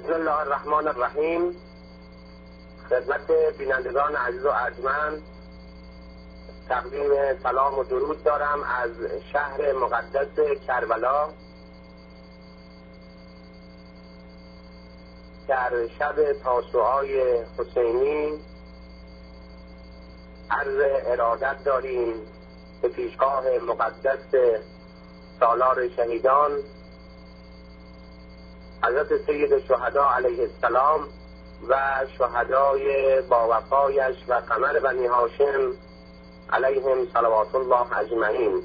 بسم الله الرحمن الرحیم. خدمت بینندگان عزیز و ارجمند تقدیم سلام و درود دارم از شهر مقدس کربلا در شب تاسوعای حسینی. عرض ارادت داریم به پیشگاه مقدس سالار شهیدان حضرت سید شهدا علیه السلام و شهدای باوفایش و قمر بنی هاشم علیهم صلوات الله اجمعین.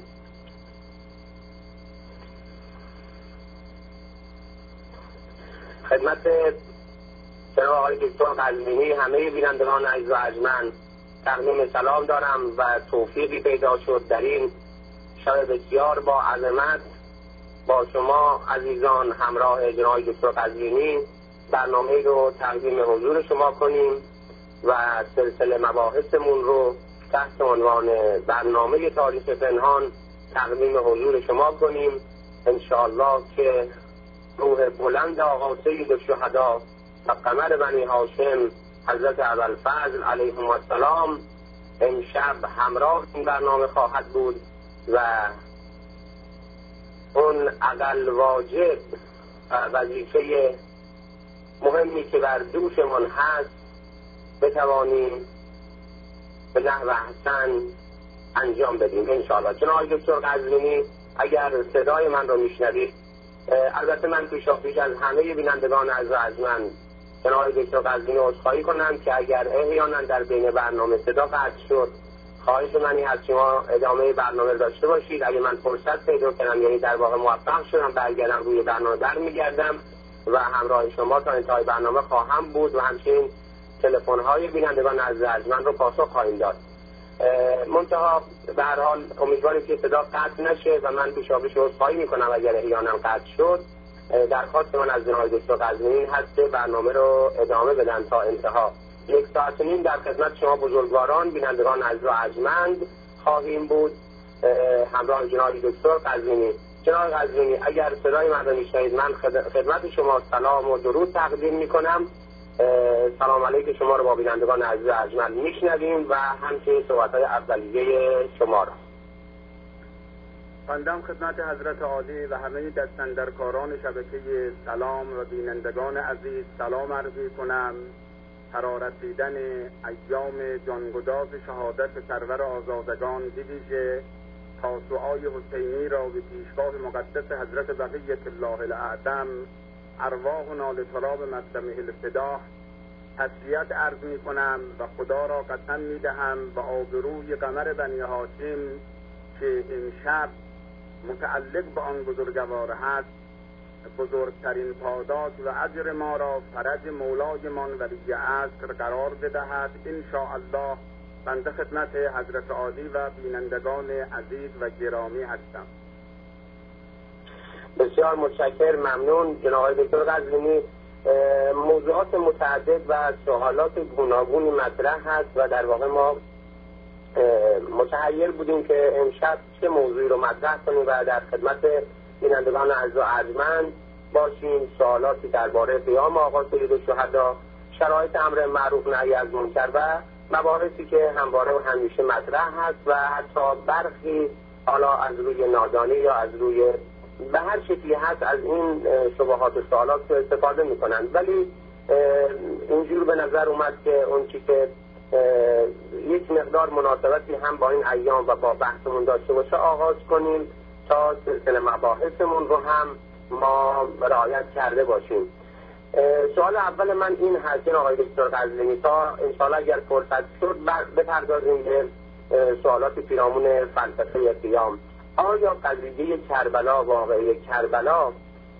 خدمت جناب آقای دکتر قزوینی همه بینندگان عزیز و ارجمند تقدیم سلام دارم و توفیقی پیدا شد در این شب بسیار با عظمت با شما عزیزان همراه جناب دکتر قزوینی برنامه رو تقدیم حضور شما کنیم و سلسله مباحثمون رو تحت عنوان برنامه تاریخ پنهان تقدیم حضور شما کنیم. انشاءالله که روح بلند آقا سید الشهدا و قمر بنی هاشم حضرت ابوالفضل علیهم السلام امشب همراه این برنامه خواهد بود و اون اقل واجب وظیفه مهمی که بر دوشمون هست بتوانیم به نحو احسن انجام بدیم انشاءالله. جناب دکتر قزوینی اگر صدای من رو میشنوید، البته من پیش از همه بینندگان عزیز و ارجمند جناب دکتر قزوینی عذرخواهی کنم که اگر احیانا در بین برنامه صدا قطع شد، خواهش منی از شما ادامه برنامه داشته باشید. اگه من فرصت پیدا کنم، یعنی در واقع موفق شدم برگردم روی برنامه برمیگردم و همراه شما تا انتهای برنامه خواهم بود و همچنین تلفن‌های بینندگان عزیز و ارجمند رو پاسخ خواهیم داد. منتها به هر حال امیدواریم که صدا قطع نشه و من پیشاپیش عذرخواهی میکنم اگر احیانا قطع شد. درخواست من از جناب دکتر قزوینی هست که برنامه رو ادامه بدن تا انتها. 1 ساعت و نیم در خدمت شما بزرگواران بینندگان عزیز و ارجمند خواهیم بود همراه جناب دکتر قزوینی. جناب قزوینی اگر صدای من رو میشنوید، من خدمت شما سلام و درود تقدیم میکنم. سلام علیک شما رو با بینندگان عزیز و ارجمند میشنویم و همچنین صحبت‌های اولیه شما را. بندم خدمت حضرت عالی و همه دستاندرکاران شبکه سلام و بینندگان عزیز سلام عرض کنم. حرارت دیدن ایام جانگداز شهادت سرور آزادگان بویژه تاسوعای حسینی را به پیشگاه مقدس حضرت بقیة الله الاعظم ارواحنا لتراب مسلمه الفداء تسلیت عرض می کنم و خدا را قسم می دهم و آبروی قمر بنی هاشم که امشب متعلق به آن بزرگوار هست بزرگترین پاداش و اجر ما را فرج مولایمان ولی عصر قرار بدهد انشاءالله. بنده خدمت حضرت عالی و بینندگان عزیز و گرامی هستم. بسیار متشکرم، ممنون جناب دکتر قزوینی. موضوعات متعدد و سوالات گوناگونی مطرح هست و در واقع ما متحیر بودیم که امشب چه موضوعی رو مطرح کنیم و در خدمت بینندگان عزیز و ارجمند باشیم. سوالاتی درباره قیام آقا سید الشهدا، شرایط امر معروف نهی از منکر و مباحثی که همواره و همیشه مطرح هست و حتی برخی حالا از روی نادانی یا از روی به هر شکلی هست از این شبهات و سوالات استفاده میکنن، ولی اینجور به نظر اومد که اون چی که یک مقدار مناسبتی هم با این ایام و با بحثمون داشته باشه آغاز کنیم تا سلسله مباحثمون رو هم ما رعایت کرده باشیم. سوال اول من این هست جناب آقای دکتر قزوینی، تا انشاءالله اگر فرصت شد بپردازیم به سوالات پیرامون فلسفه قیام. آیا قضیه کربلا، واقعه کربلا،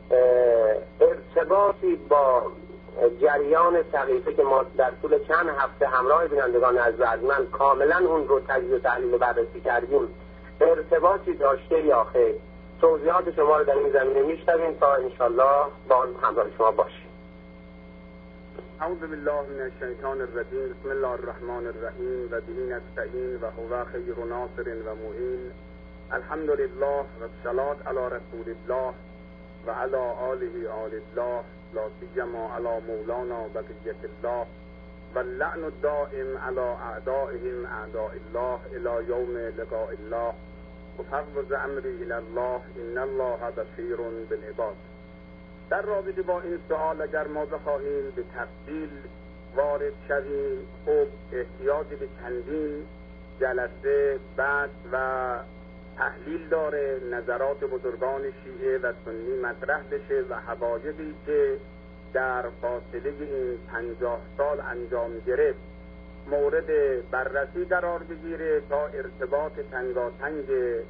ارتباطی با جریان سقیفه که ما در طول چند هفته همراه بینندگان عزیز و ارجمند کاملا اون رو تجزیه و تحلیل و بررسی کردیم ارتباطی داشته یا خیر؟ توضیحات شما رو در این زمینه میشنویم تا انشالله با همراه شما باشیم. اعوذ بالله من الشیطان الرجیم. بسم الله الرحمن الرحیم و به نستعین و هو خیر ناصر و معین. الحمد لله و الصلاة علی رسول الله و علی آله آل الله لا سیما علی مولانا بقیة الله واللعن الدائم على اعدائهم اعداء الله الى یوم لقاء الله افوض امری الی الله ان الله بصیر بالعباد. در رابطه با این سوال اگر ما بخواهیم به تفصیل وارد شویم، خب احتیاج به چندین جلسه بحث و تحلیل داره، نظرات بزرگان شیعه و سنی مطرح بشه و حقایقی که در فاصله این 50 سال انجام گرفت مورد بررسی قرار بگیره تا ارتباط تنگاتنگ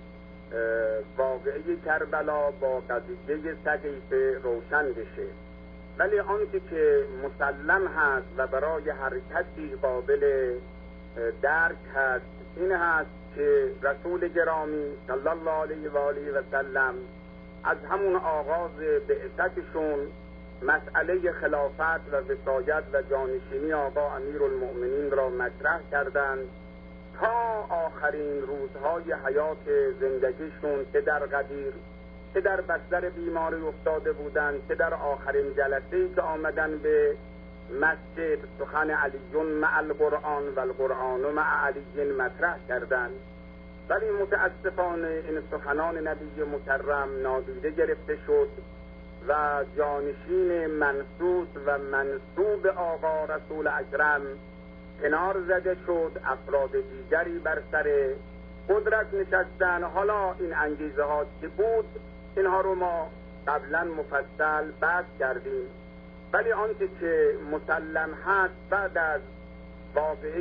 واقعه کربلا با قضیه سقیفه روشن بشه. ولی آنچه که مسلم هست و برای حرکتی قابل درک هست این هست که رسول گرامی صلی الله علیه و آله و سلم از همون آغاز بعثتشون مسئله خلافت و وصایت و جانشینی آقا امیرالمؤمنین را مطرح کردند تا آخرین روزهای حیات زندگیشون، که در غدیر، که در بستر بیماری افتاده بودند، که در آخرین جلسه‌ای که آمدن به مسجد سخن علی مع القرآن و القرآن مع علی مطرح کردند. ولی متاسفانه این سخنان نبی مکرم نادیده گرفته شد و جانشین منصوص و منصوب آقا رسول اکرم کنار زده شد، افراد دیگری بر سر قدرت نشستن. حالا این انگیزه ها که بود اینها رو ما قبلا مفصل بحث کردیم، ولی آنچه که مسلم هست بعد از واقعه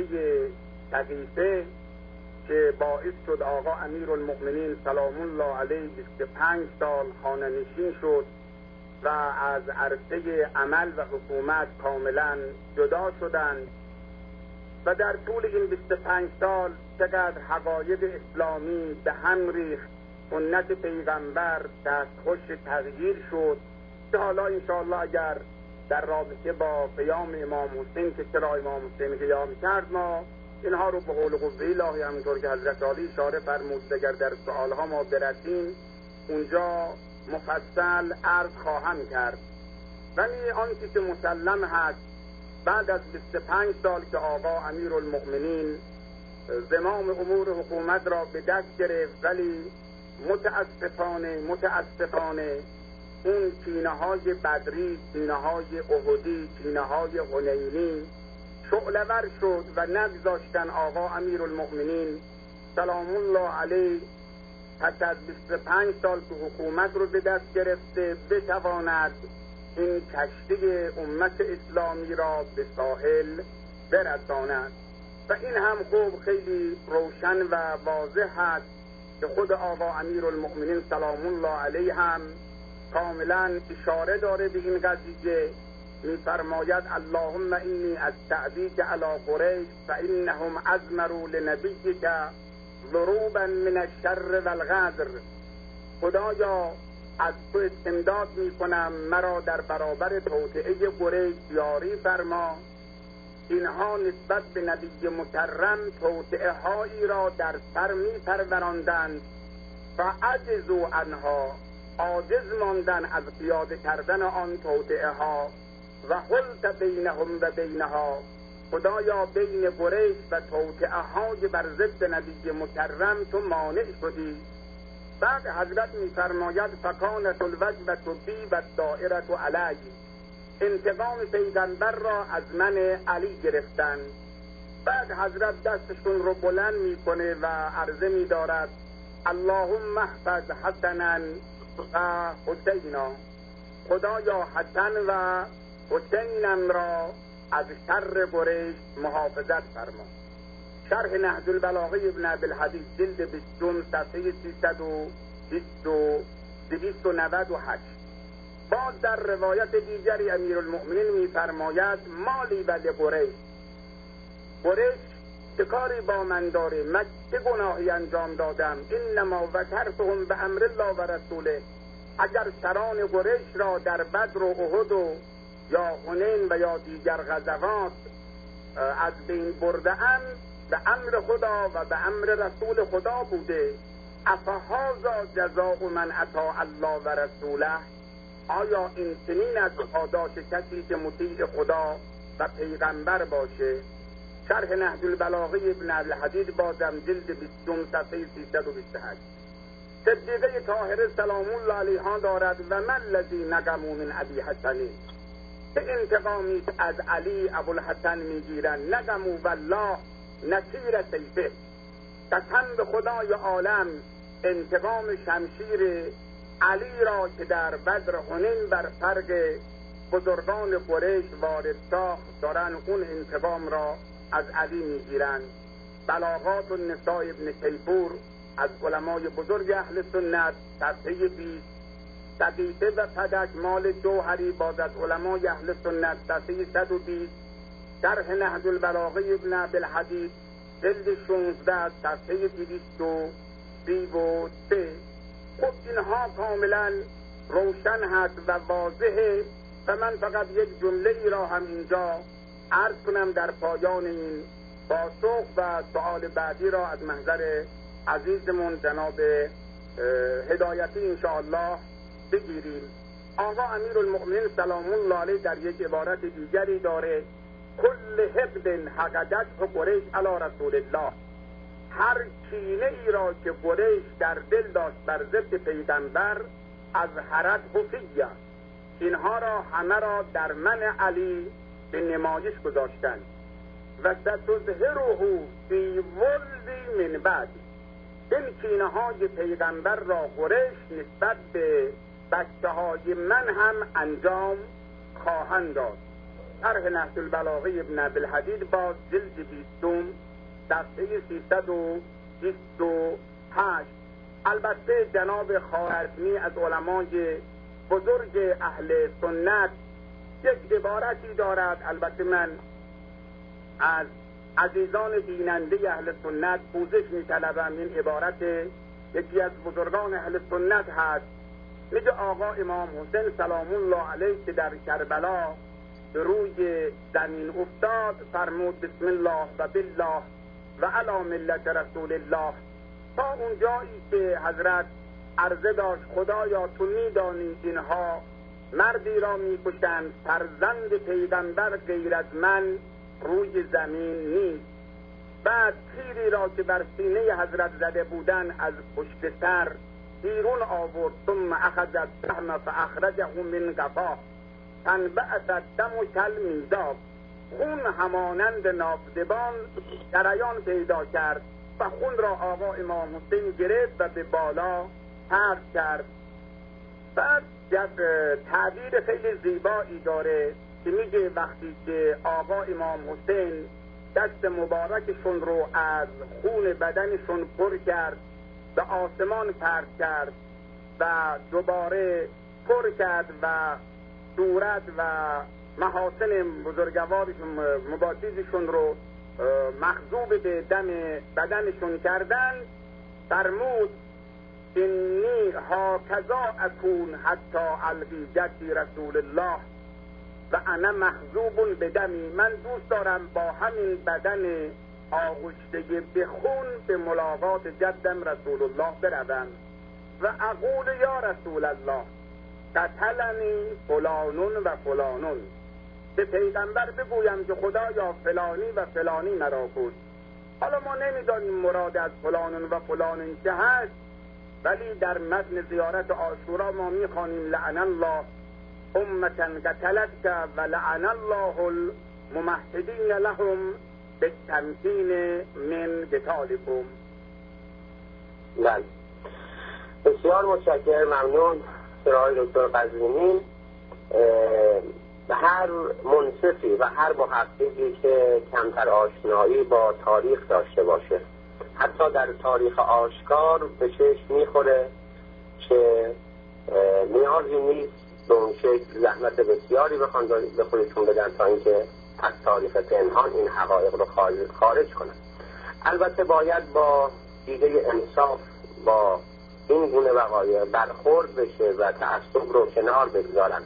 سقیفه که باعث شد آقا امیرالمؤمنین سلام الله علیه 25 سال خانه نشین شد و از عرصه عمل و حکومت کاملا جدا شدند و در طول این 25 سال چقدر حقایق اسلامی به هم ریخت، سنت پیغمبر دستخوش تغییر شد که حالا انشاءالله اگر در رابطه با قیام امام حسین که چرا امام حسین قیام کرد ما اینها رو به قول قوه الهی همونطور که حضرت علی اشاره فرمود اگر در سوالها ما برسیم اونجا مفصل عرض خواهم کرد. ولی آنچه که مسلم هست بعد از 25 سال که آقا امیرالمؤمنین زمام امور حکومت را به دست گرفت، ولی متاسفانه اون کینه های بدری، کینه های احدی، کینه های حنینی شعله‌ور شد و نگذاشتن آقا امیرالمؤمنین سلام الله علیه پس از 25 سال که حکومت رو به دست گرفته بتواند این کشتی امت اسلامی را به ساحل برساند. و این هم خوب خیلی روشن و واضح هست که خود آقا امیرالمؤمنین سلام الله علیه هم کاملا اشاره داره به این قضیه. می‌فرماید اللهم انی استعدیک علی قریش فانهم ازمروا لنبیک ضروبا من الشر والغدر. خدایا از تو استمداد میکنم مرا در برابر توطئه قریش یاری فرما. اینها نسبت به نبی مکرم توطئه هایی را در سر میپروراندند و عجزوا عنها، عاجز ماندن از پیاده کردن آن توطئه ها و حلت بینهم و بینها. خدایا بین قریش و توطئه های بر ضد نبی مکرم تو مانع شدی. بعد حضرت میفرماید فکانت الوجبة بی و الدائرة علی، انتقام پیغمبر را از من علی گرفتن. بعد حضرت دستشون رو بلند میکنه و عرضه میدارد اللهم احفظ حسنا و حسینا، خدایا حسن و حسینم را از شر قریش محافظت فرما. شرح نهج البلاغه ابن عبدالحدیث جلد 20 صفحه 398. باز در روایت دیگری امیرالمؤمنین میفرماید مالی ولی قریش چه کاری با من داره؟ من چه گناهی انجام دادم؟ انما ذکرتهم به امر الله و رسوله. اگر سران قریش را در بدر و احد و یا حنین و یا دیگر غزوات از بین برده‌ام به امر خدا و به امر رسول خدا بوده. افهذا جزاء من اطاع الله و رسوله. آیا این چنین از پاداش کسی که مطیع خدا و پیغمبر باشه؟ شرح نهج البلاغه ابن الحدید بازم جلد 20 صفحه 328. صدیقه طاهره سلام الله علیها دارد و من الذی نقموا من ابی حسن، چه انتقامی از علی ابوالحسن میگیرن، نقموا والله نصیر سیفه، قسم به خدای عالم انتقام شمشیر علی را که در بدر حنین بر فرق بزرگان قریش وارد ساخت دارن اون انتقام را از علی میگیرن. بلاغات النساء ابن شیپور از علمای بزرگ اهل سنت صفحه 20. دقیقه و پدک مال جوهری باز از علمای اهل سنت صفحه 120. شرح نهج البلاغه ابن ابوالحدید جلد 16 صفحه 233. خب اینها کاملا روشن هست و واضحه و من فقط یک جمله ای را هم اینجا عرض کنم در پایان این پاسخ و سؤال بعدی را از محضر عزیزمون جناب هدایتی انشاءالله بگیریم. آقا امیرالمؤمنین سلام الله علیه در یک عبارت دیگری داره کل حقد حقدت قریش علی رسول الله، هر کینه ای را که قریش در دل داشت بر ضد پیغمبر از حرد خفیه، اینها را همه را در من علی به نمایش گذاشتند و ستظهره فی ولد من بعد، این کینه های پیغمبر را قریش نسبت به بچه های من هم انجام خواهند داد. شرح نهج البلاغه ابن ابوالحدید باز جلد 20 صفحه 328. البته جناب خوارزمی از علمای بزرگ اهل سنت یک عبارتی دارد، البته من از عزیزان بیننده اهل سنت پوزش می‌طلبم. این عبارت یکی از بزرگان اهل سنت هست، میگه آقا امام حسین سلام الله علیه که در کربلا به روی زمین افتاد فرمود بسم الله و بالله و علی ملت رسول الله، تا اون جایی که حضرت عرضه داشت خدایا تو میدانی اینها مردی را میکشند فرزند پیغمبر غیر از من روی زمین نیست. بعد تیری را که بر سینه حضرت زده بودن از پشت سر بیرون آورد، ثم اخذ السهم فاخرجه من قفاه فانبعث الدم کالمیزاب، خون همانند نافذبان جریان پیدا کرد و خون را آقا امام حسین گرفت و به بالا پرت کرد. بعد یک تعبیر خیلی زیبایی داره که میگه وقتی که آقا امام حسین دست مبارکشون رو از خون بدنشون پر کرد به آسمان پرت کرد و دوباره پر کرد و صورت و محاسن بزرگوارشون مبارزشون رو مخضوب به دم بدنشون کردن، فرمود اینی هاکذا اکون حتی القی جدی رسول الله و انا مخضوب به دمی، من دوست دارم با همین بدن آغشته به خون به ملاقات جدم رسول الله بروم و اقول یا رسول الله قتلنی فلانون و فلانون، به پیغمبر بگویم که خدایا فلانی و فلانی مرا کشت. حالا ما نمیدانیم مراد از فلانون و فلانون چه هست، ولی در متن زیارت عاشورا ما میخوانیم لعن الله امتا قتلتک و لعن الله الممهدین لهم بالتمکین من قتالکم. بله، بسیار متشکرم، ممنون سرای دکتر قزوینی. به هر منصفی و هر محققی که کمتر آشنایی با تاریخ داشته باشه، حتی در تاریخ آشکار به چشم میخوره که نیازی نیست به اون شکل زحمت بسیاری بخوان به خودشون بدن تا اینکه از تاریخ پنهان این حقایق رو خارج کنن. البته باید با دیده انصاف با این گونه وقایع برخورد بشه و تعصب رو کنار بگذارن.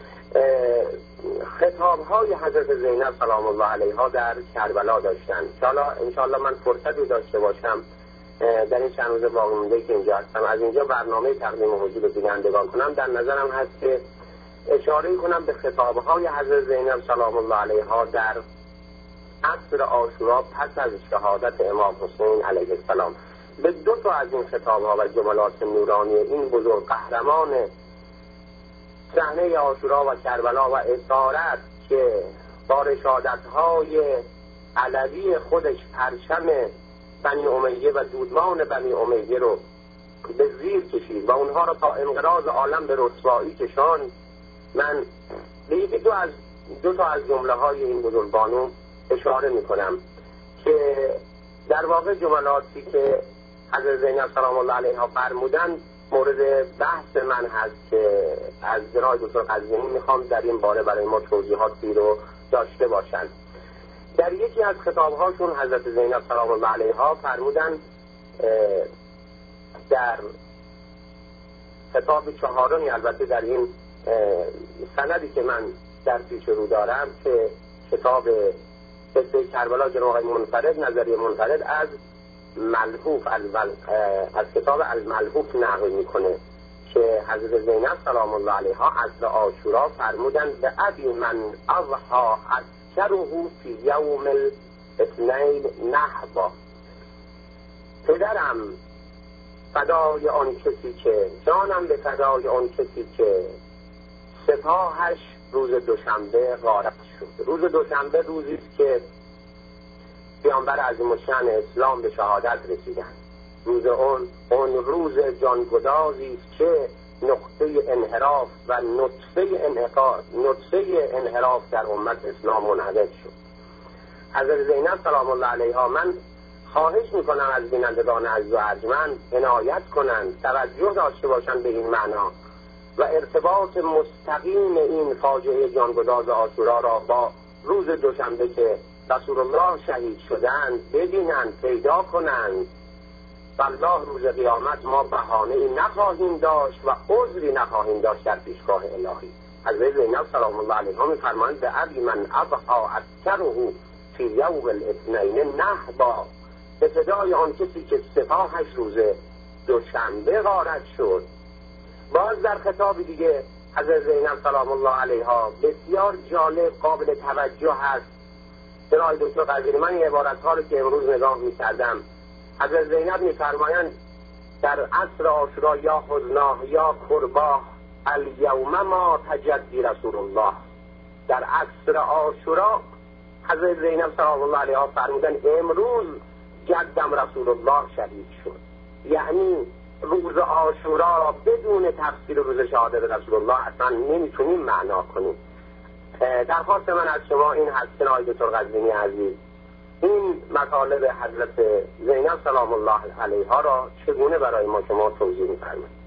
خطاب‌های حضرت زینب سلام الله علیها در کربلا داشتن. انشاءالله من فرصتی داشته باشم در این چند روز باقی مونده که اینجا هستم از اینجا برنامه تقدیم حضور بینندگان کنم. در نظرم هست که اشاره کنم به خطابهای حضرت زینب سلام الله علیها در عصر عاشورا پس از شهادت امام حسین علیه السلام. به دو تا از این خطابها و جملات نورانی این بزرگ قهرمان صحنه عاشورا و کربلا و اسارت که با رشادت‌های علوی خودش پرچم بنی امیه و دودمان بنی امیه رو به زیر کشید و اونها رو تا انقراض عالم به رسوایی کشاند، من به دو تا از جمله های این بزرگواران اشاره میکنم که در واقع جملاتی که حضرت زینب سلام الله علیها فرمودند مورد بحث من هست که از جناب دکتر قزوینی میخوام در این باره برای ما توضیحاتی رو داشته باشند. در یکی از خطابهاشون حضرت زینب سلام الله علیها فرمودند در خطاب چهارمی، البته در این سندی که من در پیش رو دارم که کتاب قصه کربلا جناب آقای منفرد نظریه منفرد از ملحوف از کتاب الملحوف نقل میکنه که حضرت زینب سلام الله علیها عصر عاشورا فرمودند به ابی من اضحی عسکره فی یوم الاثنین نهبا، پدرم فدای آن کسی که جانم به فدای آن کسی که سپاهش روز دوشنبه غارت شد. روز دوشنبه روزی است که پیامبر عظیم‌الشأن اسلام به شهادت رسیدند. روز اون روز جانگدازی است که نقطه انحراف و نطفه انحراف در امت اسلام منعقد شد. حضرت زینب سلام الله علیها من خواهش میکنم از بینندگان عزیز و ارجمند عنایت کنند، توجه داشته باشند به این معنا و ارتباط مستقیم این فاجعه جانگداز عاشورا را با روز دوشنبه که رسول الله شهید شدند ببینند، پیدا کنند. والله روز قیامت ما بهانه‌ای نخواهیم داشت و عذری نخواهیم داشت در پیشگاه الهی. حضرت زینب سلام الله علیها می‌فرمایند به ابی من اضحی عسکره فی یوم الاثنین نهبا، به فدای آن کسی که سپاهش روز دوشنبه غارت شد. باز در خطاب دیگه حضرت زینب سلام الله علیها بسیار جالب قابل توجه هست. جناب دکتر قزوینی، من این عبارت‌ها رو که امروز نگاه می‌کردم، حضرت زینب می‌فرمایند در عصر عاشورا یا حزناه یا کرباه الیوم ما تجدی رسول الله. در عصر عاشورا حضرت زینب سلام الله علیها فرمودن امروز جدم رسول الله شهید شد. یعنی روز عاشورا را بدون تفسیر روز شهادت رسول الله اصلا نمیتونیم معنا کنیم. درخواست من از شما این هست جناب دکتر قزوینی عزیز، این مطالب حضرت زینب سلام الله علیها را چگونه برای ما شما توضیح می‌فرمایید؟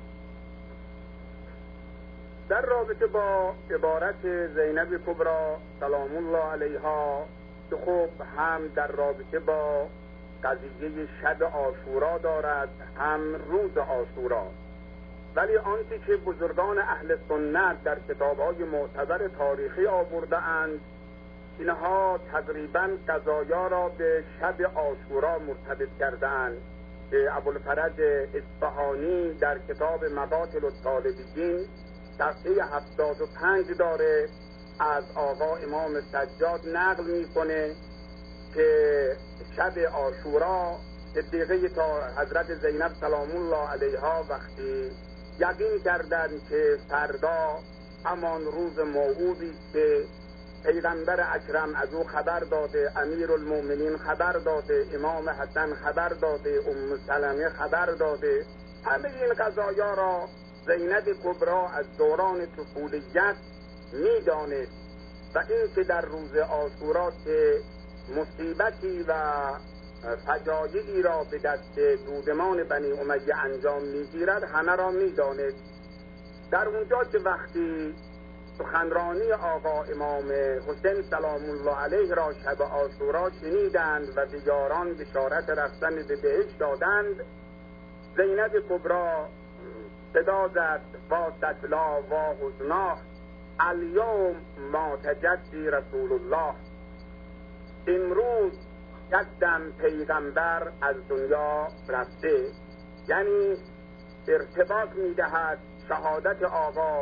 در رابطه با عبارت زینب کبری سلام الله علیها که خب هم در رابطه با قضیه شب عاشورا دارد هم روز عاشورا، ولی آنچه که بزرگان اهل سنت در کتاب‌های معتبر تاریخی آورده اند اینها تقریباً قضایا را به شب عاشورا مرتبط کردند که ابوالفرج اصفهانی در کتاب مقاتل الطالبین صفحه 75 داره از آقا امام سجاد نقل میکنه که شب عاشورا صدیقه تا حضرت زینب سلام الله علیها وقتی یقین کردند که فردا همان روز موعودی که پیغمبر اکرم از او خبر داده، امیر المؤمنین خبر داده، امام حسن خبر داده، ام سلمه خبر داده، همه این قضایا را زینب کبری از دوران طفولیت میدانست و این که در روز عاشورا که مصیبتی و فجایعی را به دست دودمان بنی امیه انجام میگیرد همه را میدانست. در اونجا که وقتی سخنرانی آقا امام حسین سلام الله علیه را شب عاشورا شنیدند و به یاران بشارت رفتن به بهشت دادند، زینب کبری صدا زد با ستلا و حزنا الیوم ما تجدی رسول الله، امروز جدم پیغمبر از دنیا رفته. یعنی ارتباط میدهد شهادت آقا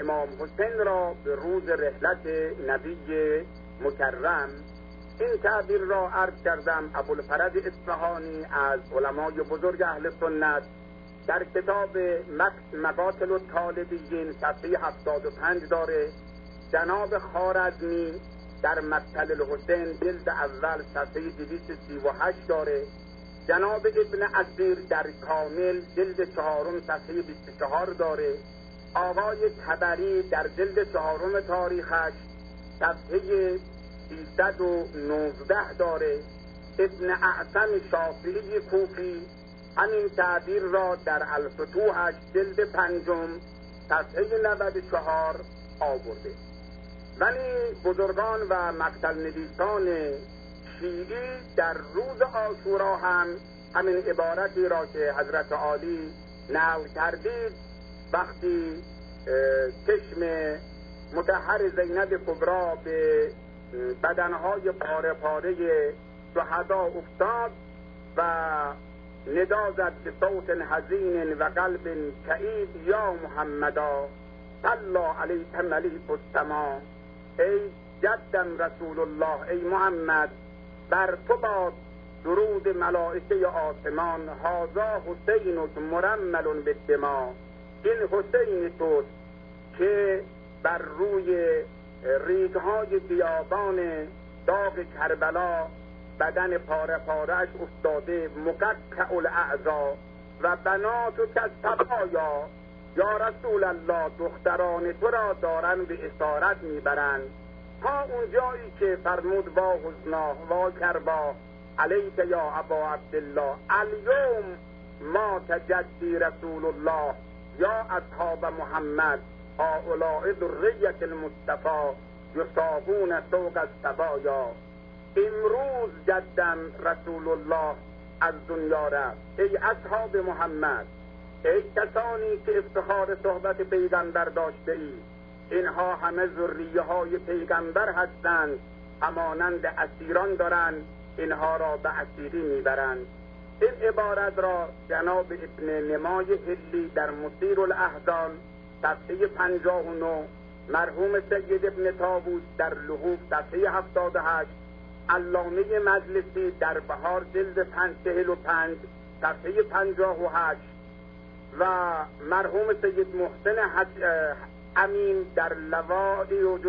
امام حسین را به روز رحلت نبی مکرم. این تعبیر را عرض کردم ابوالفرج اصفهانی از علمای بزرگ اهل سنت در کتاب مقاتل الطالبیین صفحه 75 داره. جناب خوارزمی در مقتل الحسین جلد اول صفحه 238 داره. جناب ابن اسیر در کامل جلد 4 صفحه 24 داره. آقای طبری در جلد 4 تاریخش صفحه 319 داره. ابن اعصم شافعی کوفی همین تعبیر را در الفتوحش جلد 5 صفحه 94 آورده. ولی بزرگان و مقتل نویسان شیعی در روز عاشورا هم همین عبارتی را که حضرت عالی نقل کردید، وقتی چشم مطهر زینب کبری به بدنهای پاره پاره شهدا افتاد و ندا زد به صوت حزین و قلب کئیب یا محمدا صلی علیک ملیک السما، ای جدم رسول الله، ای محمد بر تو باد درود ملائکه آسمان، هذا حسین مرمل بالدماء، این حسین توست که بر روی ریگهای بیابان داغ کربلا بدن پاره پارهش افتاده، مقطع الاعضا و بناتو کالصبایا، یا رسول الله دختران تو را دارن به اسارت میبرند، تا اون جایی که فرمود وا حزنا وا کربا علیک یا ابا عبدالله الیوم ما تجدی رسول الله یا اصحاب محمد هؤلاء ذریة المصطفى یصابون سوق الصبایا، امروز جدم رسول الله از دنیا رفت، ای اصحاب محمد، ای کسانی که افتخار صحبت پیغمبر داشته ای، اینها همه ذریه های پیغمبر هستند، همانند اسیران دارند اینها را به اسیری میبرند. این عبارت را جناب ابن نمای هلی در مسیر الاحزان صفحه 59، مرحوم سید ابن طاووس در لحوف صفحه 78، علامه مجلسی در بهار جلد 45 صفحه 58 و مرحوم سید محسن امین در لوائج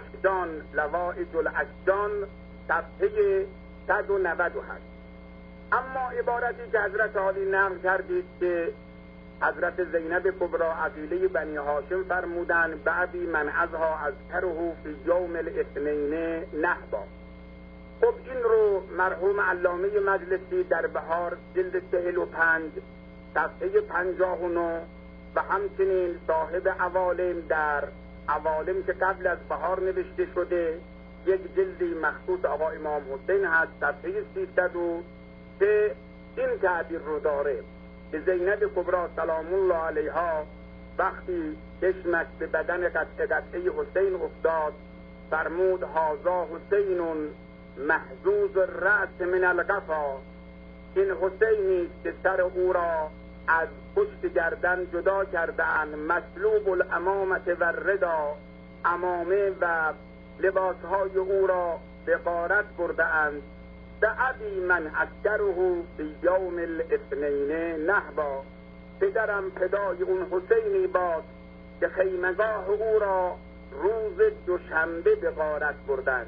الاشجان صفحه 198. اما عبارتی که حضرت عالی نقل کردید که حضرت زینب کبری عقیله بنی هاشم فرمودند بعدی من ازها از تره فی یوم الاثنین نهبا. خب این رو مرحوم علامه مجلسی در بهار جلد 45 صفحه 59 و همچنین صاحب عوالم در عوالم که قبل از بهار نوشته شده یک جلدی مخصوص آقا امام حسین هست صفحه 303 این تعبیر رو داره که زینب کبری سلام الله علیها وقتی چشمش به بدن قطعه حسین افتاد فرمود هذا حسین محزوز الرأس من القفا، این حسینی که سر او را از پشت گردن جدا کرده‌اند، مسلوب الامامه و الردا، امامه و لباسهای او را به غارت برده‌اند، سعدی من اسکره فی یوم الاثنین نهبا، پدرم فدای اون حسینی باد که خیمگاه او را روز دوشنبه به غارت بردند.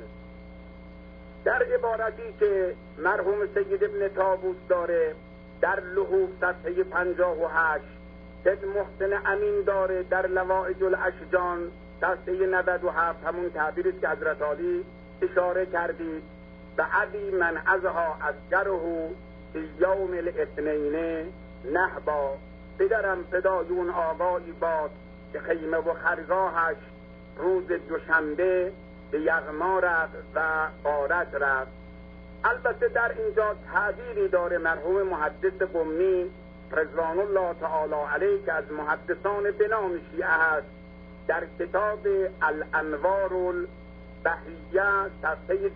در عبارتی که مرحوم سید ابن طاووس داره در لحوف صفحه 58، سید محسن امین داره در لوائج الاشجان صفحه 97، همون تعبیری که حضرت عالی اشاره کردید، و عبی من ازها اسکره فی یوم الاثنین نهبا، پدرم فدای اون آقایی باد که خیمه و خرگاهش روز دوشنبه به یغما رفت و غارت رفت. البته در اینجا تعبیری داره مرحوم محدث قمی رضوان الله تعالی علیه که از محدثان به نام شیعه هست، در کتاب الانوار البحریه صفحه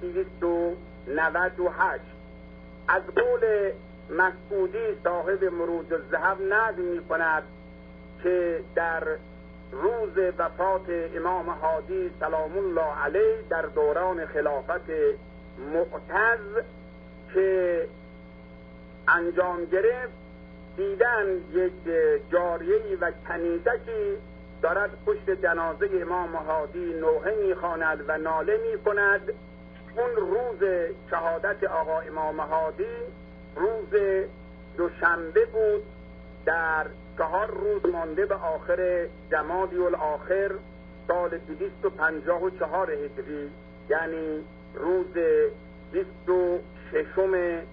298 از قول مسعودی صاحب مروج الذهب نقل می کند که در روز وفات امام هادی سلام الله علیه در دوران خلافت معتز که انجام گرفت، دیدن یک جاریه‌ای و کنیزکی دارد پشت جنازه امام هادی نوحه می‌خواند و ناله می‌کند. اون روز شهادت آقا امام هادی روز دوشنبه بود، در 4 روز مانده به آخر جمادی الاخر سال 254 هجری، یعنی روز 26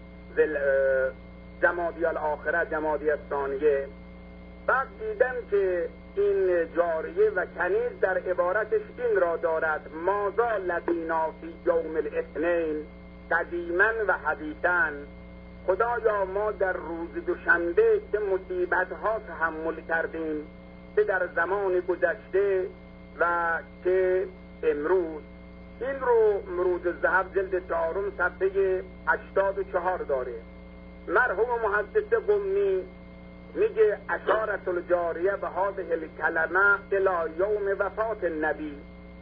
جمادی الاخره جمادی الثانیه. بعد دیدن که این جاریه و کنیز در عبارتش این را دارد: ماذا لقینا فی یوم الاثنین قدیما و حدیثا. خدایا ما در روز دوشنبه چه مصیبت ها تحمل کردیم، چه در زمان گذشته و چه امروز. این رو مرود الذهب جلد 4 صفحه 84 داره. مرحوم محدث قمی میگه اشارت الجاریه به هذه الکلمه الی یوم وفات النبی،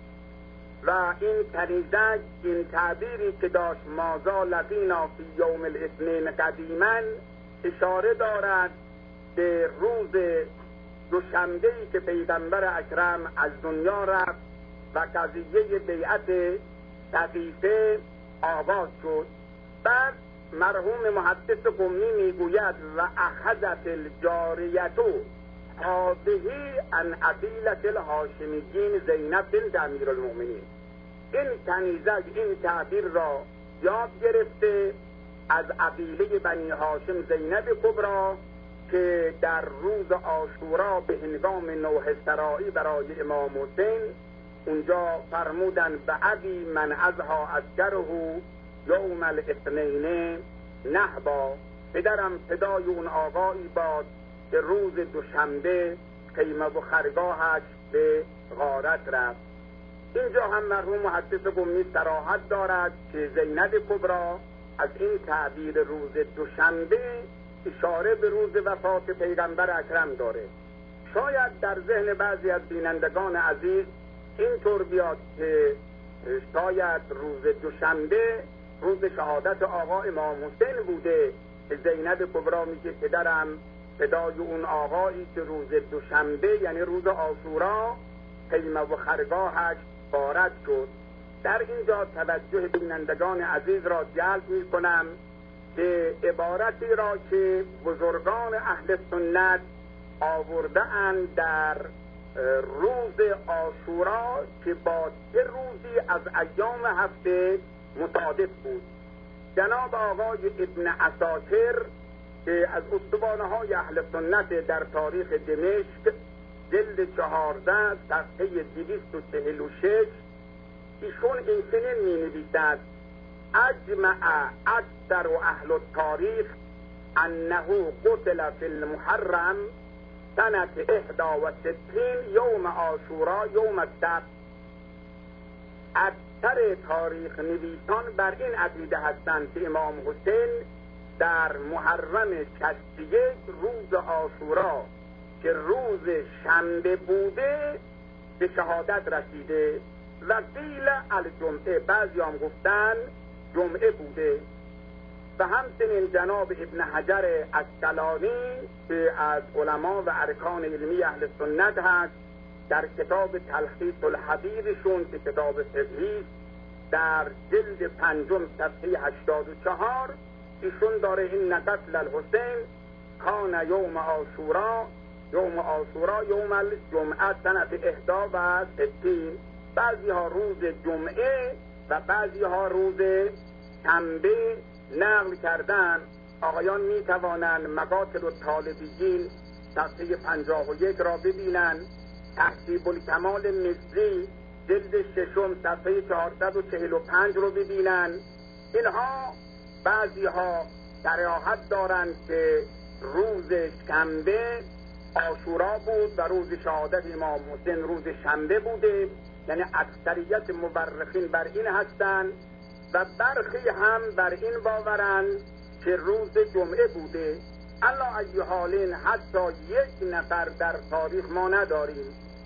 و این کنیزک این تعبیری که داشت ماذا لقینا فی یوم الاثنین قدیما اشاره دارد به روز دوشنبه‌ای که پیغمبر اکرم از دنیا رفت و قضیه بیعت سقیفه آغاز شد. بعد مرحوم محدث قمی میگوید و اخذت الجاریتو هذه عن عقیلة الهاشمیین زینب بنت امیر المؤمنین. این کنیزک این تعبیر را یاد گرفته از عقیله بنی هاشم زینب کبرا که در روز عاشورا به هنگام نوحه سرایی برای امام حسین اونجا فرمودن به ابی من ازها اذکره یوم الاثنین نهبا، پدرم فدای اون آقایی باد که روز دوشنبه خیمه و خرگاهش به غارت رفت. اینجا هم مرحوم محدث قمی صراحت دارد که زینب کبرا از این تعبیر روز دوشنبه اشاره به روز وفات پیغمبر اکرم داره. شاید در ذهن بعضی از بینندگان عزیز اینطور بیاد که شاید روز دوشنبه روز شهادت آقا امام حسین بوده که زینب کبرا میگه پدرم فدای اون آقایی که روز دوشنبه یعنی روز عاشورا خیمه و خرگاهش غارت شد. در اینجا توجه بینندگان عزیز را جلب میکنم که عبارتی را که بزرگان اهل سنت آورده اند در روز عاشورا که با 3 روزی از ایام هفته مصادف بود. جناب آقای ابن عساکر که از استوانه های اهل سنت در تاریخ دمشق جلد 14 صفحه 246 ایشون این چنین می نویسد: اجمع اکثر اهل التاریخ انه قتل فی المحرم سنة 61 یوم عاشورا یوم السبت. اکثر تاریخ نویسان بر این عقیده هستند که امام حسین در محرم 61 روز عاشورا که روز شنبه بوده به شهادت رسیده و قیل الجمعه، بعضی هم گفتن جمعه بوده. و همچنین جناب ابن حجر عسقلانی که از علما و ارکان علمی اهل سنت هست در کتاب تلخیص الحدیثشون که کتاب فقهی در جلد 5 صفحه 84 ایشون داره این قتل الحسین کان یوم عاشورا یوم الجمعه سنة 61. بعضی ها روز جمعه و بعضی ها روز شنبه نقل کردن. آقایان می توانند مقاتل الطالبیین صفحه 51 را ببینن، تحصیب الکمال مصری جلد 6 صفحه 445 رو ببینن. اینها بعضی ها صراحت دارند که روز شنبه عاشورا بود و روز شهادت امام حسین روز شنبه بوده، یعنی اکثریت مورخین بر این هستند و برخی هم بر این باورند که روز جمعه بوده. الا ای حالین حتی یک نفر در تاریخ ما نداریم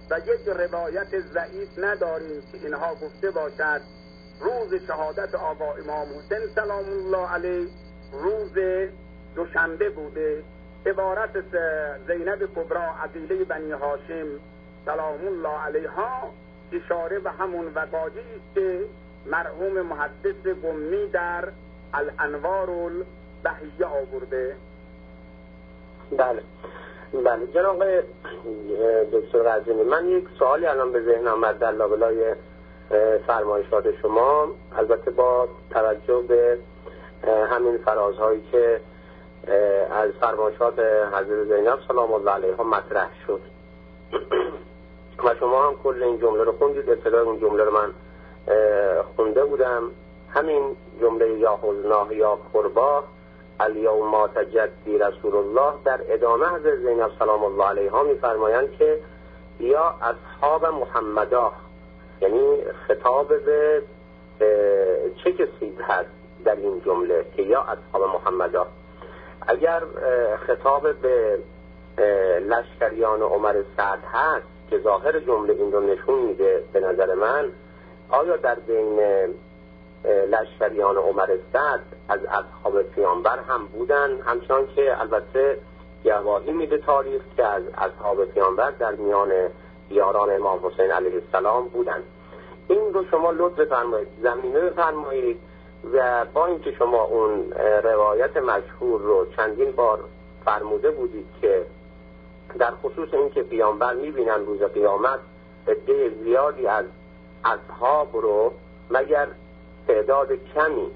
و یک روایت ضعیف نداریم که اینها گفته باشد روز شهادت آقا امام حسین سلام الله علیه روز دوشنبه بوده. عبارت زینب کبری عزیزه بنی هاشم سلام الله علیها اشاره به همون وقایعی است که مرحوم محدث قمی در الانوار البهیه آورده. بله جناب دکتر قزوینی، من یک سوالی الان به ذهن آمد در لابلای فرمایشات شما، البته با توجه به همین فرازهایی که از فرمایشات حضرت زینب سلام الله علیها مطرح شد و شما هم کل این جمله رو خوندید. ابتدای اون جمله رو من خونده بودم، همین جمله یا حزناه یا قربا الیوم تجدی رسول الله. در ادامه حضرت زینب سلام الله علیها میفرمایند که یا اصحاب محمدا، یعنی خطاب به چه کسی هست در این جمله که یا اصحاب محمدا؟ اگر خطاب به لشکریان عمر سعد هست که ظاهر جمله این رو نشون میده به نظر من، آیا در بین لشکریان عمر سعد از اصحاب پیامبر هم بودن؟ همچنان که البته گواهی میده تاریخ که از اصحاب پیامبر در میان یاران امام حسین علیه السلام بودن. این رو شما لطف بفرمایید زمینه بفرمایید و با اینکه شما اون روایت مشهور رو چندین بار فرموده بودید که در خصوص این که پیامبر میبینن روز قیامت عده زیادی از اصحاب رو، مگر تعداد کمی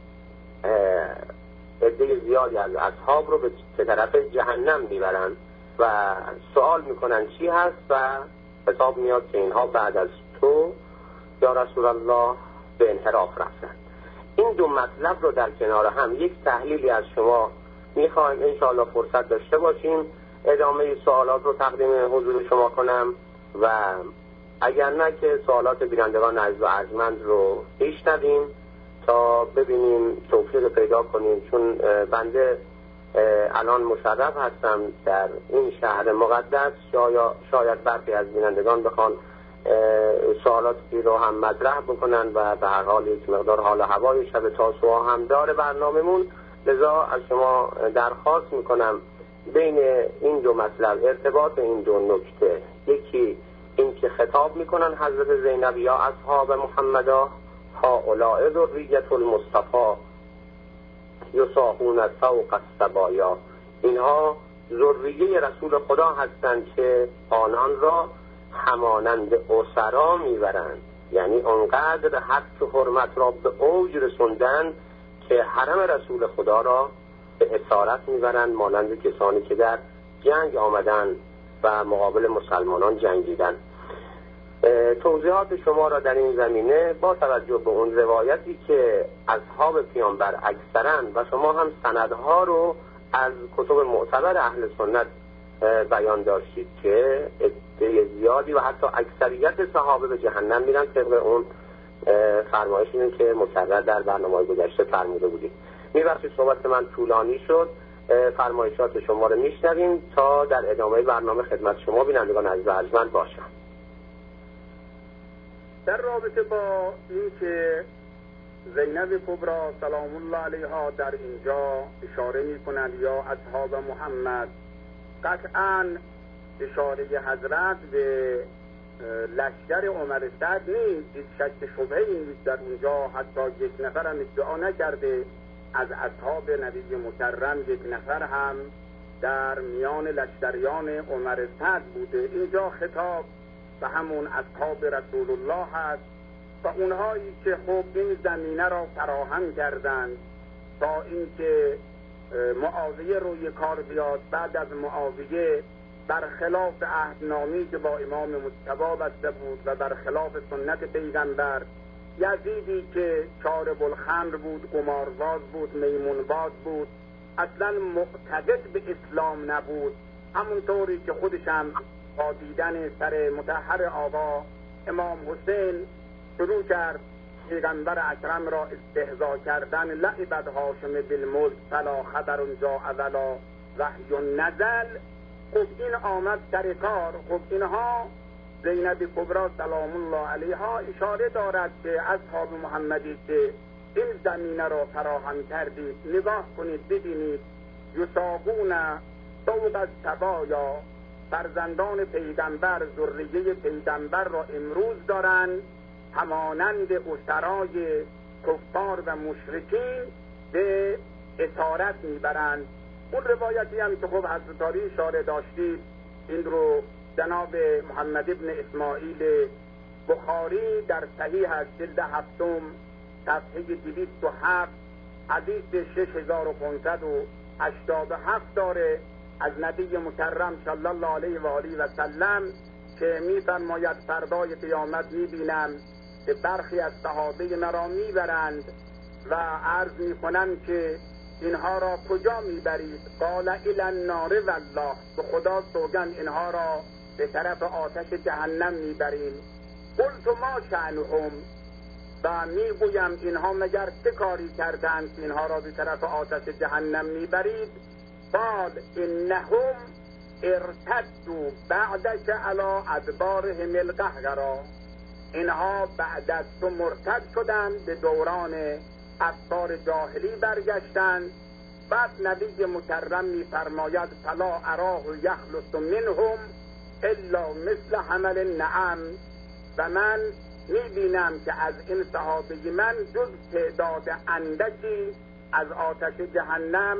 عده زیادی از اصحاب رو به طرف جهنم میبرن و سوال میکنن چی هست و حساب میاد که اینها بعد از تو یا رسول الله به انحراف رفتن. این دو مطلب رو در کنار هم یک تحلیلی از شما میخوایم، انشاءالله فرصت داشته باشیم ادامه سوالات رو تقدیم حضور شما کنم و اگر نه که سوالات بینندگان عزیز و ارجمند رو بشنویم تا ببینیم توفیق پیدا کنیم، چون بنده الان مشرف هستم در این شهر مقدس، شاید برخی از بینندگان بخوان سوالاتی رو هم مطرح بکنن و به هر حال یک مقدار حال هوای شب تاسوعا هم داره برنامه‌مون، لذا از شما درخواست میکنم بین این دو مطلب ارتباط این دو نکته، یکی این که خطاب میکنن حضرت زینب یا اصحاب محمدا هؤلاء ذریة المصطفى یصاحون فوق الصبایا، اینها ذریه رسول خدا هستند که آنان را همانند اسرا میبرند، یعنی اونقدر حق و حرمت را به اوج رسوندن که حرم رسول خدا را به اسارت میبرند، مانند کسانی که در جنگ آمدن و مقابل مسلمانان جنگیدن. توضیحات شما را در این زمینه با توجه به اون روایتی که اصحاب پیامبر اکثرا و شما هم سندها رو از کتب معتبر اهل سنت بیان داشتید که عده زیادی و حتی اکثریت صحابه به جهنم میرن، طبق اون فرمایشی که مکرر در برنامه گذشته فرموده بودید. میبخشید صحبت من طولانی شد، فرمایشات شما رو میشنویم تا در ادامه برنامه خدمت شما بینندگان عزیز و ارجمند باشم. در رابطه با این که زینب کبری سلام الله علیها در اینجا اشاره میکنند یا اصحاب محمد، قطعاً اشاره حضرت به لشکر عمر سعد نیست، هیچ شک شبهه‌ای نیست در اونجا. حتی یک نفر هم ادعا نکرده از اصحاب نبی مکرم یک نفر هم در میان لشکریان عمر سعد بوده. اینجا خطاب به همون اصحاب رسول الله هست و اونهایی که خب این زمینه را فراهم کردند تا اینکه معاویه روی کار بیاد. بعد از معاویه برخلاف عهدنامه‌ای که با امام مجتبی بسته بود و برخلاف سنت پیغمبر، یزیدی که شارب الخمر بود، قمارباز بود، میمونباز بود، اصلا معتقد به اسلام نبود، همونطوری که خودشم با دیدن سر مطهر آقا امام حسین شروع کرد پیغمبر اکرم را استهزا کردن. لعبت هاشم بالملک فلا خبر جاء ولا وحی نزل. خب این آمد سر کار. خب اینها زینب کبرا سلام الله علیها اشاره دارد که اصحاب محمدی که این زمینه را فراهم کردید، نگاه کنید ببینید یساقون سوق الصبایا، فرزندان پیغمبر ذریه پیغمبر را امروز دارند همانند اسرای کفار و مشرکین به اسارت میبرند. اون روایتی هم که خب حضرت علی اشاره داشتید، این رو جناب محمد ابن اسماعیل بخاری در صحیح از جلد 7 صفحه 207 حدیث 6587 داره از نبی مکرم صلی الله علیه و آله و سلم که می‌فرماید فردای قیامت می‌بینم که برخی از صحابه مرا میبرند و عرض میکنم که اینها را کجا میبرید؟ قال الی النار والله، به خدا سوگند اینها را به طرف آتش جهنم میبریم. قلت ما شأنهم، و میگویم اینها مگر چه کاری کردند که اینها را به طرف آتش جهنم میبرید؟ قال انهم ارتدوا بعدک علی ادبارهم القهقرا، اینها بعد از تو مرتد شدند، به دوران افکار جاهلی برگشتند. بعد نبی مکرم میفرماید فلا اراه یخلص منهم الا مثل حمل النعم، و من میبینم که از این صحابه من جز تعداد اندکی از آتش جهنم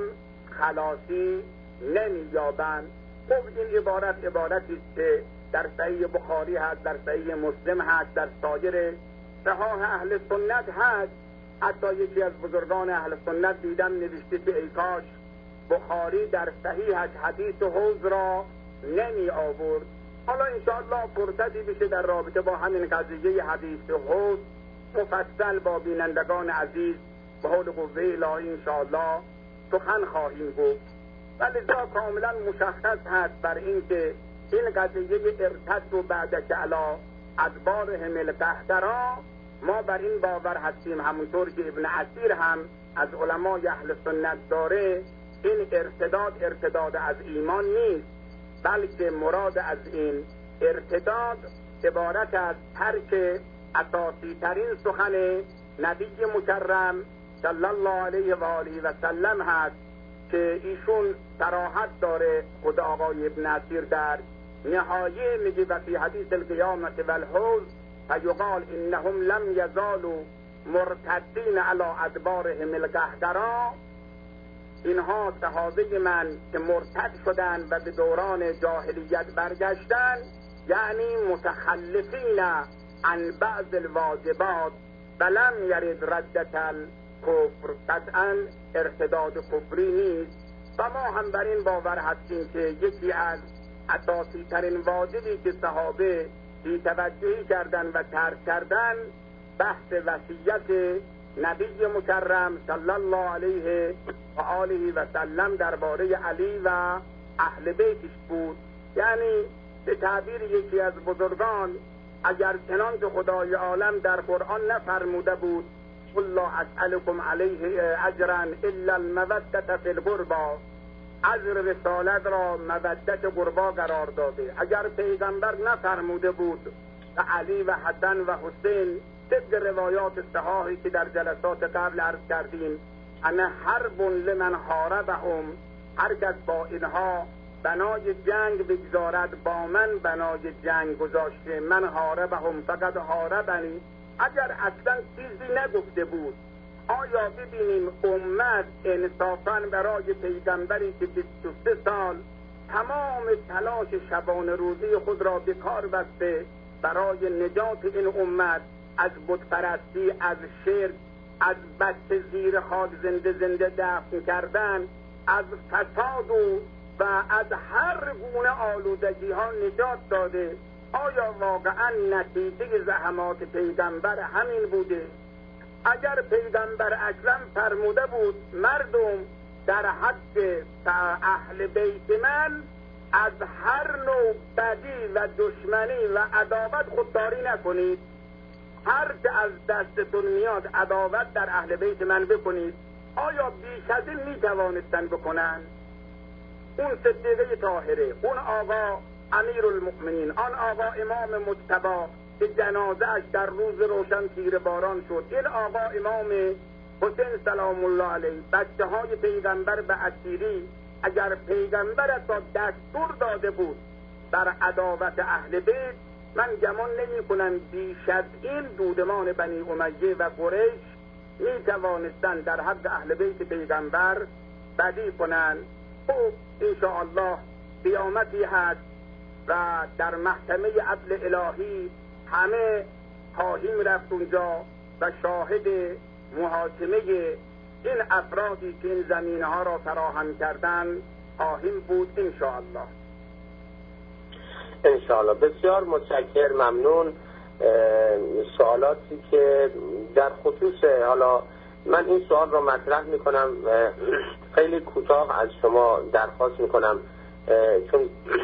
خلاصی نمییابند. خب این عبارتی است که در صحیح بخاری هست، در صحیح مسلم هست، در سایر صحاح اهل سنت هست. حتی یکی از بزرگان اهل سنت دیدم نوشته که ای کاش بخاری در صحیحش حدیث حوض را نمی آورد. حالا انشاءالله فرصتی بشه در رابطه با همین قضیه حدیث حوض مفصل با بینندگان عزیز به حول قوه الهی انشاءالله سخن خواهیم گفت. ولذا کاملا مشخص هست بر این که این قضیه ارتد و بعدک علی ادبارهم القهقرا، ما بر این باور هستیم همونطور که ابن عثیر هم از علمای اهل سنت داره، این ارتداد از ایمان نیست، بلکه مراد از این ارتداد عبارت از ترک اساسی ترین سخن نبی مکرم صلی الله علیه و آله و سلم هست که ایشون صراحت داره. خود آقای ابن عثیر در نهایه میگه و فی حدیث القیامت والحوض فیقال انهم لم یزالوا مرتدین علی ادبارهم القهقرا، اینها صحابه من که مرتد شدن و به دوران جاهلیت برگشتن، یعنی متخلفین عن بعض الواجبات ولم یرد ردت الکفر، قطعا ارتداد کفری نیست. و ما هم بر این باور هستیم که یکی از اساسی ترین واجبی که صحابه بی‌توجهی کردن و ترک کردن بحث وصیت نبی مکرم صلی الله علیه و آله و سلم درباره علی و اهل بیتش بود. یعنی به تعبیر یکی از بزرگان، اگر چنان که خدای عالم در قرآن نفرموده بود قل لا اسألكم علیه اجرا الا المودة فی القربى، اجر رسالت را مودت قربا قرار داده، اگر پیغمبر نفرموده بود و علی و حسن و حسین طبق روایات صحاحی که در جلسات قبل عرض کردیم انا حرب لمن حاربهم، هر کس با اینها بنای جنگ بگذارد با من بنای جنگ گذاشته، من حاربهم فقط حاربنی، اگر اصلا چیزی نگفته بود. آیا ببینیم امت انصافاً برای پیغمبری که 23 سال تمام تلاش شبانه روزی خود را به کار بسته برای نجات این امت از بتپرستی، از شرک، از بچه زیر خاک زنده دفن کردن، از فساد و از هر گونه آلودگی ها نجات داده، آیا واقعا نتیجه زحمات پیغمبر همین بوده؟ اگر پیغمبر اکرم فرموده بود مردم در حق اهل بیت من از هر نوع بدی و دشمنی و عداوت خودداری نکنید، هر که از دستتون میاد عداوت در اهل بیت من بکنید، آیا بیش از این میتوانستن بکنن؟ اون صدیقه طاهره، اون آقا امیر المؤمنین، آن آقا امام مجتبی که جنازه‌اش در روز روشن تیر باران شد، این آقا امام حسین سلام الله علیه، بچه های پیغمبر به اسیری، اگر پیغمبر تا دستور داده بود بر عداوت اهل بیت، من گمان نمی کنم بیش از این دودمان بنی امیه و قریش می توانستند در حق اهل بیت پیغمبر بدی کنند. خب انشاءالله قیامتی هست و در محکمه عدل الهی همه خواهیم رفت اونجا و شاهد محاکمه این افرادی که این زمینه ها را فراهم کردن خواهیم بود انشاءالله. انشاءالله. بسیار متشکر، ممنون. سوالاتی که در خصوص، حالا من این سوال را مطرح میکنم، خیلی کوتاه از شما درخواست میکنم، چون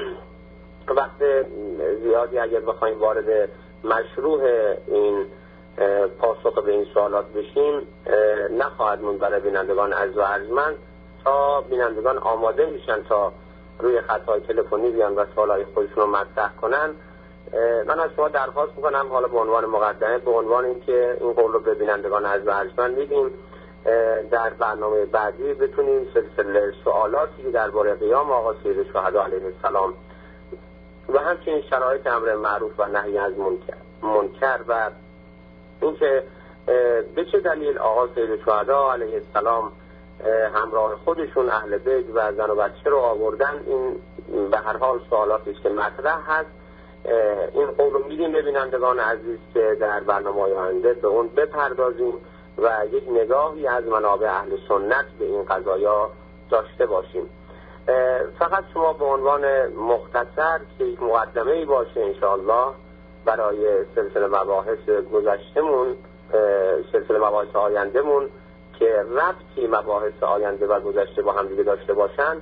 وقت زیادی اگر بخوایم وارد مشروع این پاسخ به این سوالات بشیم نخواهد موند برای بینندگان عزیز و ارجمند، تا بینندگان آماده میشن تا روی خطهای تلفنی بیان و سوالای خودشون رو مطرح کنن. من از شما درخواست میکنم، حالا به عنوان مقدمه، به عنوان اینکه این قول رو به بینندگان عزیز و ارجمند میدیم، در برنامه بعدی بتونیم سلسله سوالاتی درباره قیام آقا سید شهدا علیه السلام و همچنین شرایط امر معروف و نهی از منکر و اینکه به چه دلیل آقا سید شهدا علیه السلام همراه خودشون اهل بیت و زن و بچه رو آوردن، این به هر حال سوالاتی است که مطرح هست. این قول رو میدیم به بینندگان عزیز که در برنامه آینده به اون بپردازیم و یک نگاهی از منابع اهل سنت به این قضایا داشته باشیم. فقط شما به عنوان مختصر که یک مقدمه‌ای باشه انشاءالله برای سلسله مباحث گذشتمون، سلسله مباحث آیندهمون که ربطی مباحث آینده و گذشته با هم دیگه داشته باشن،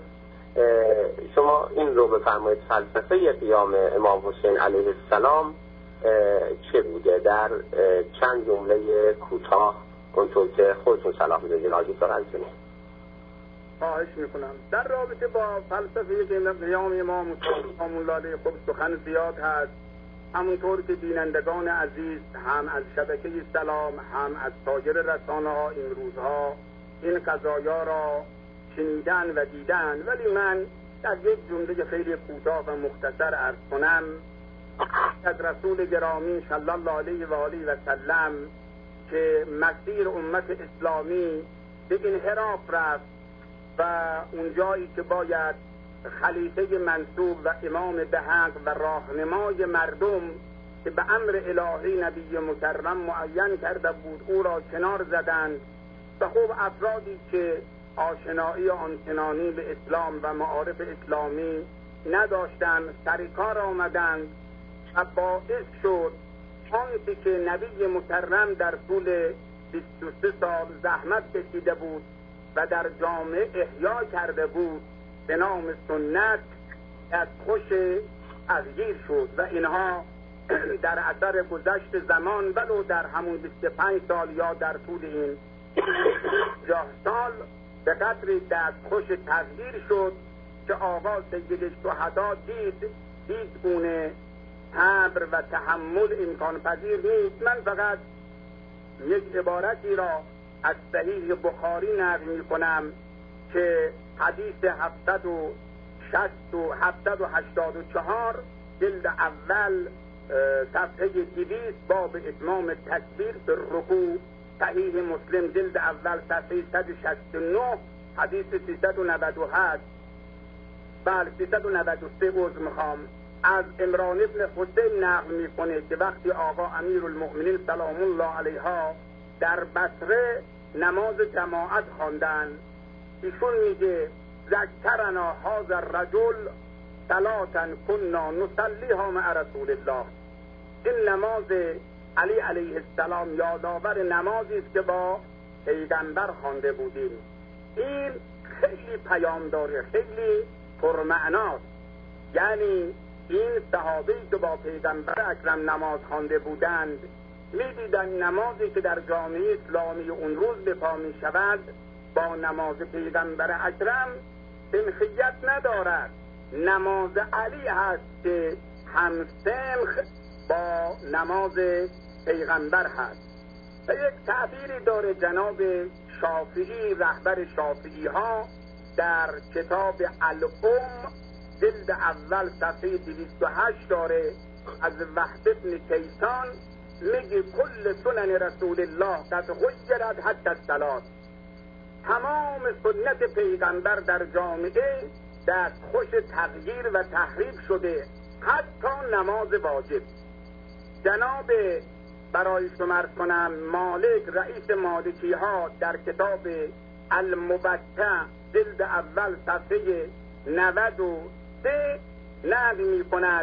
شما این رو بفرمایید فلسفه قیام امام حسین علیه السلام چه بوده در چند جمله کوتاه، اونطور که خودتون صلاح می‌دونید آقای دکتر عزیزی. خواهش میکنم. در رابطه با فلسفه قیام امام حسین سلام الله علیه خب سخن زیاد هست، همونطور که بینندگان عزیز هم از شبکه سلام هم از تاجر رسانه ها این روزها این قضایا را شنیدن و دیدن، ولی من در یک جمله خیلی کوتاه و مختصر عرض کنم از رسول گرامی صلی الله علیه و آله و سلم که مسیر امت اسلامی به انحراف رفت و اونجایی که باید خلیفه منصوب و امام به حق و راهنمای مردم که به امر الهی نبی مکرم معین کرده بود او را کنار زدند و خوب افرادی که آشنایی آنچنانی به اسلام و معارف اسلامی نداشتند سرکار آمدند و باعث شد آنچه که نبی مکرم در طول 23 سال زحمت کشیده بود و در جامعه احیا کرده بود به نام سنت از خوش تغییر شد و اینها در اثر گذشت زمان ولو در همون 25 سال یا در طول این 50 سال به قدری دستخوش تغییر شد که آقا سید شهدا دید گونه صبر و تحمل امکان پذیر نیست. من فقط یک عبارتی را از صحیح بخاری نقل می کنم که حدیث 784 جلد اول صفحه 200 باب اتمام تکبیر در رکوع، صحیح مسلم جلد اول صفحه 169 حدیث 398 بله 393 عذر میخوام از عمران ابن حسین نقل میکنه که وقتی آقا امیر المؤمنین سلام الله علیها در بصره نماز جماعت خواندن، ایشون میگه ذکرنا هذا الرجل صلاة كنا نصلیها مع رسول الله. این نماز علی علیه السلام یادآور نمازی است که با پیغمبر خوانده بودیم. این خیلی پیام داره، خیلی پرمعناست. یعنی این صحابه‌ای که با پیغمبر اکرم نماز خوانده بودند می‌دیدن نمازی که در جامعه اسلامی اون روز به پا می‌شود با نماز پیغمبر اکرم سنخیت ندارد نماز علی هست که همسنخ با نماز پیغمبر هست. و یک تعبیری داره جناب شافعی، رهبر شافعی ها، در کتاب الام جلد اول صفحه 208 داره، از وحد ابن کیسان میگه کل سنن رسول الله قد غیرت حتی الصلاة، تمام سنت پیغمبر در جامعه دستخوش تغییر و تحریف شده، حتی نماز واجب. جناب برای شما کنم مالک، رئیس مالکی ها، در کتاب المبتع جلد اول صفحه 93 نقل می کند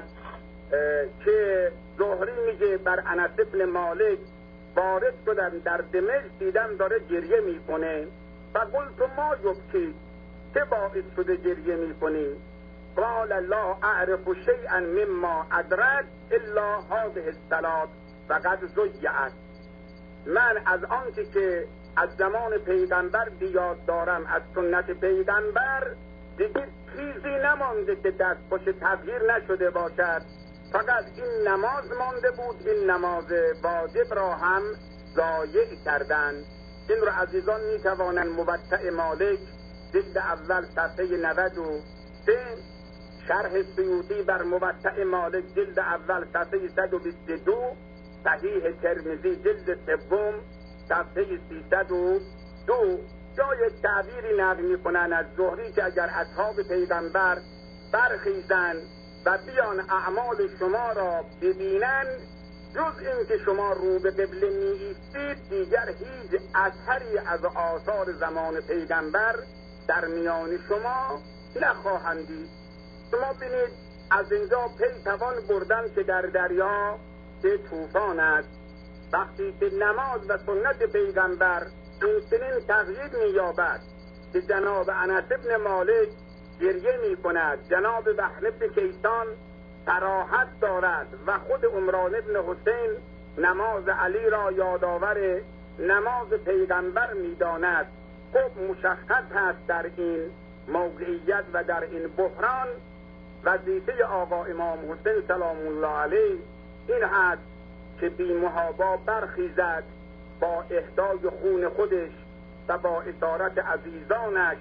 که زهری میگه بر انس بن مالک وارد شدم در دمشق، دیدم داره گریه میکنه و قلت ما یبکی، چه باعث شده گریه میکنی؟ قال لا اعرف شیئا مما ادرک الا هذه الصلاة فقد ضیعت. من از آنچه که از زمان پیغمبر بیاد دارم از سنت پیغمبر دیگه چیزی نمانده که دستخوش تغییر نشده باشد، فقط این نماز مانده بود، این نماز واجب را هم ضایع کردن. این رو عزیزان می توانند موطأ مالک جلد اول صفحه 93، شرح سیوطی بر موطأ مالک جلد اول صفحه 122، صحیح ترمذی جلد سوم صفحه 302 جای تعبیری نقل می کنند از زهری که اگر اصحاب پیغمبر برخیزند و بیان اعمال شما را ببینند، جز این که شما رو به قبله می ایستید دیگر هیچ اثری از آثار زمان پیغمبر در میان شما نخواهند دید. شما بینید از اینجا پی توان بردن که در دریا که طوفان است، وقتی که نماز و سنت پیغمبر این چنین تغییر می‌یابد که جناب انس بن مالک گریه می‌کند، جناب وحد بن کیسان صراحت دارد و خود عمران بن حسین نماز علی را یادآور نماز پیغمبر می‌داند. خب مشخص هست در این موقعیت و در این بحران وظیفه آقا امام حسین سلام الله علیه این هست که بی محابا برخیزد، با اهدای خون خودش و با اسارت عزیزانش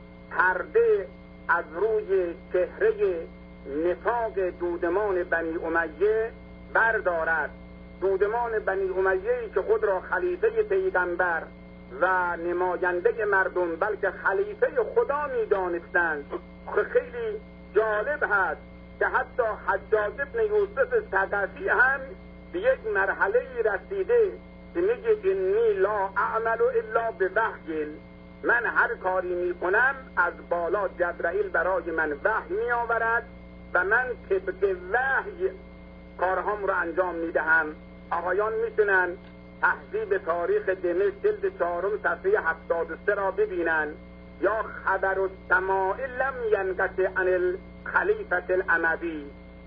پرده از روی چهره نفاق دودمان بنی امیه بردارد. دودمان بنی امیه‌ای که خود را خلیفه پیغمبر و نماینده مردم بلکه خلیفه خدا می دانستند. خیلی جالب هست که حتی حجاج ابن یوسف ثقفی هم به یک مرحله رسیده که میگه انی لا اعمل الا بوحی، من هر کاری میکنم از بالا جبرائیل برای من وحی میآورد و من طبق وحی کارهام رو انجام میدهم. آقایان میتونن تهذیب تاریخ دمشق جلد 4 صفحه 73 را ببینن، یا خبر السماء لم ینقطع عن الخلیفة الاموی،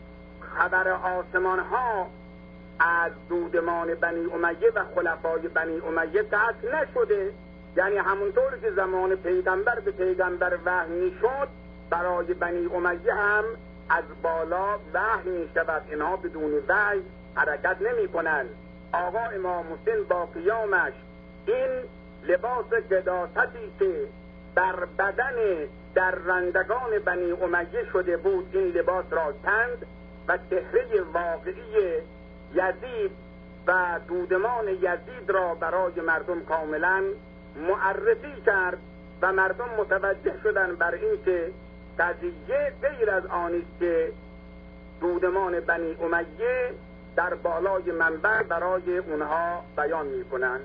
خبر آسمان ها از دودمان بنی امیه و خلفای بنی امیه قطع نشده. یعنی همونطور که زمان پیغمبر به پیغمبر وحی میشد، برای بنی امیه هم از بالا وحی میشود، اینها بدون وحی حرکت نمی کنند. آقا امام حسین با قیامش این لباس قداستی که بر بدن درندگان بنی امیه شده بود این لباس را کند و چهره واقعی یزید و دودمان یزید را برای مردم کاملا معرفی کرد و مردم متوجه شدن بر این که قضیه غیر از آنیست که دودمان بنی امیه در بالای منبر برای اونها بیان می کنند.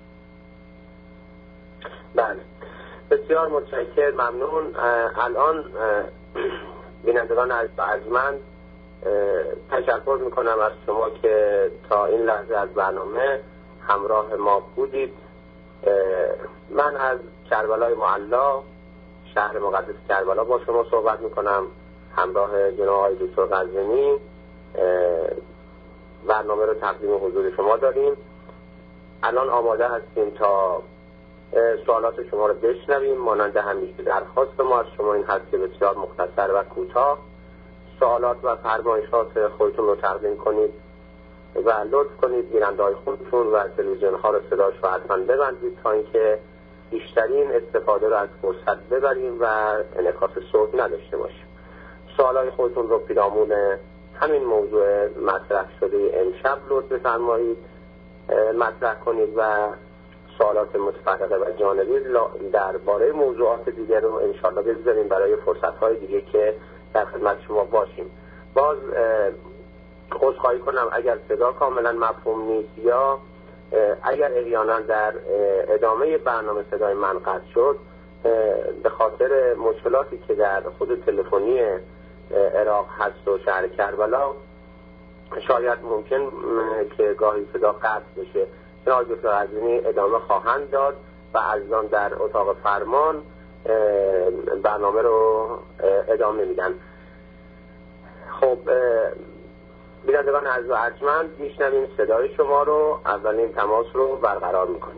بله، بسیار متشکر، ممنون. الان بینندگان ارجمند تشکر میکنم از شما که تا این لحظه از برنامه همراه ما بودید. من از کربلای معلا، شهر مقدس کربلا با شما صحبت میکنم همراه جناب آقای دکتر قزوینی. برنامه رو تقدیم حضور شما داریم. الان آماده هستیم تا سوالات شما رو بشنویم. مانند همیشه درخواست ما از شما این هست که بسیار مختصر و کوتاه سوالات و فرمایشات خودتون رو تقدیم کنید و لطف کنید گیرنده‌های خودتون و تلویزیون ها رو صداش رو حتما ببندید تا اینکه بیشترین استفاده رو از فرصت ببریم و انعکاس صوت نداشته باشیم. سوالای خودتون رو پیرامون همین موضوع مطرح شده امشب لطف بفرمایید مطرح کنید و سوالات متفرقه و جانبی درباره موضوعات دیگر رو انشاءالله بذاریم برای فرصت‌های دیگه که در خدمت شما باشیم. باز عذرخواهی کنم اگر صدا کاملا مفهوم نیست یا اگر احیانا در ادامه برنامه صدای من قطع شد به خاطر مشکلاتی که در خود تلفنی عراق هست و شهر کربلا شاید ممکن که گاهی صدا قطع بشه. جناب دکتر عزیزی ادامه خواهند داد و عزیزان در اتاق فرمان برنامه رو ادامه میدن. خب بینندگان عزیز و ارجمند میشنویم صدای شما رو. اولین تماس رو برقرار میکنیم.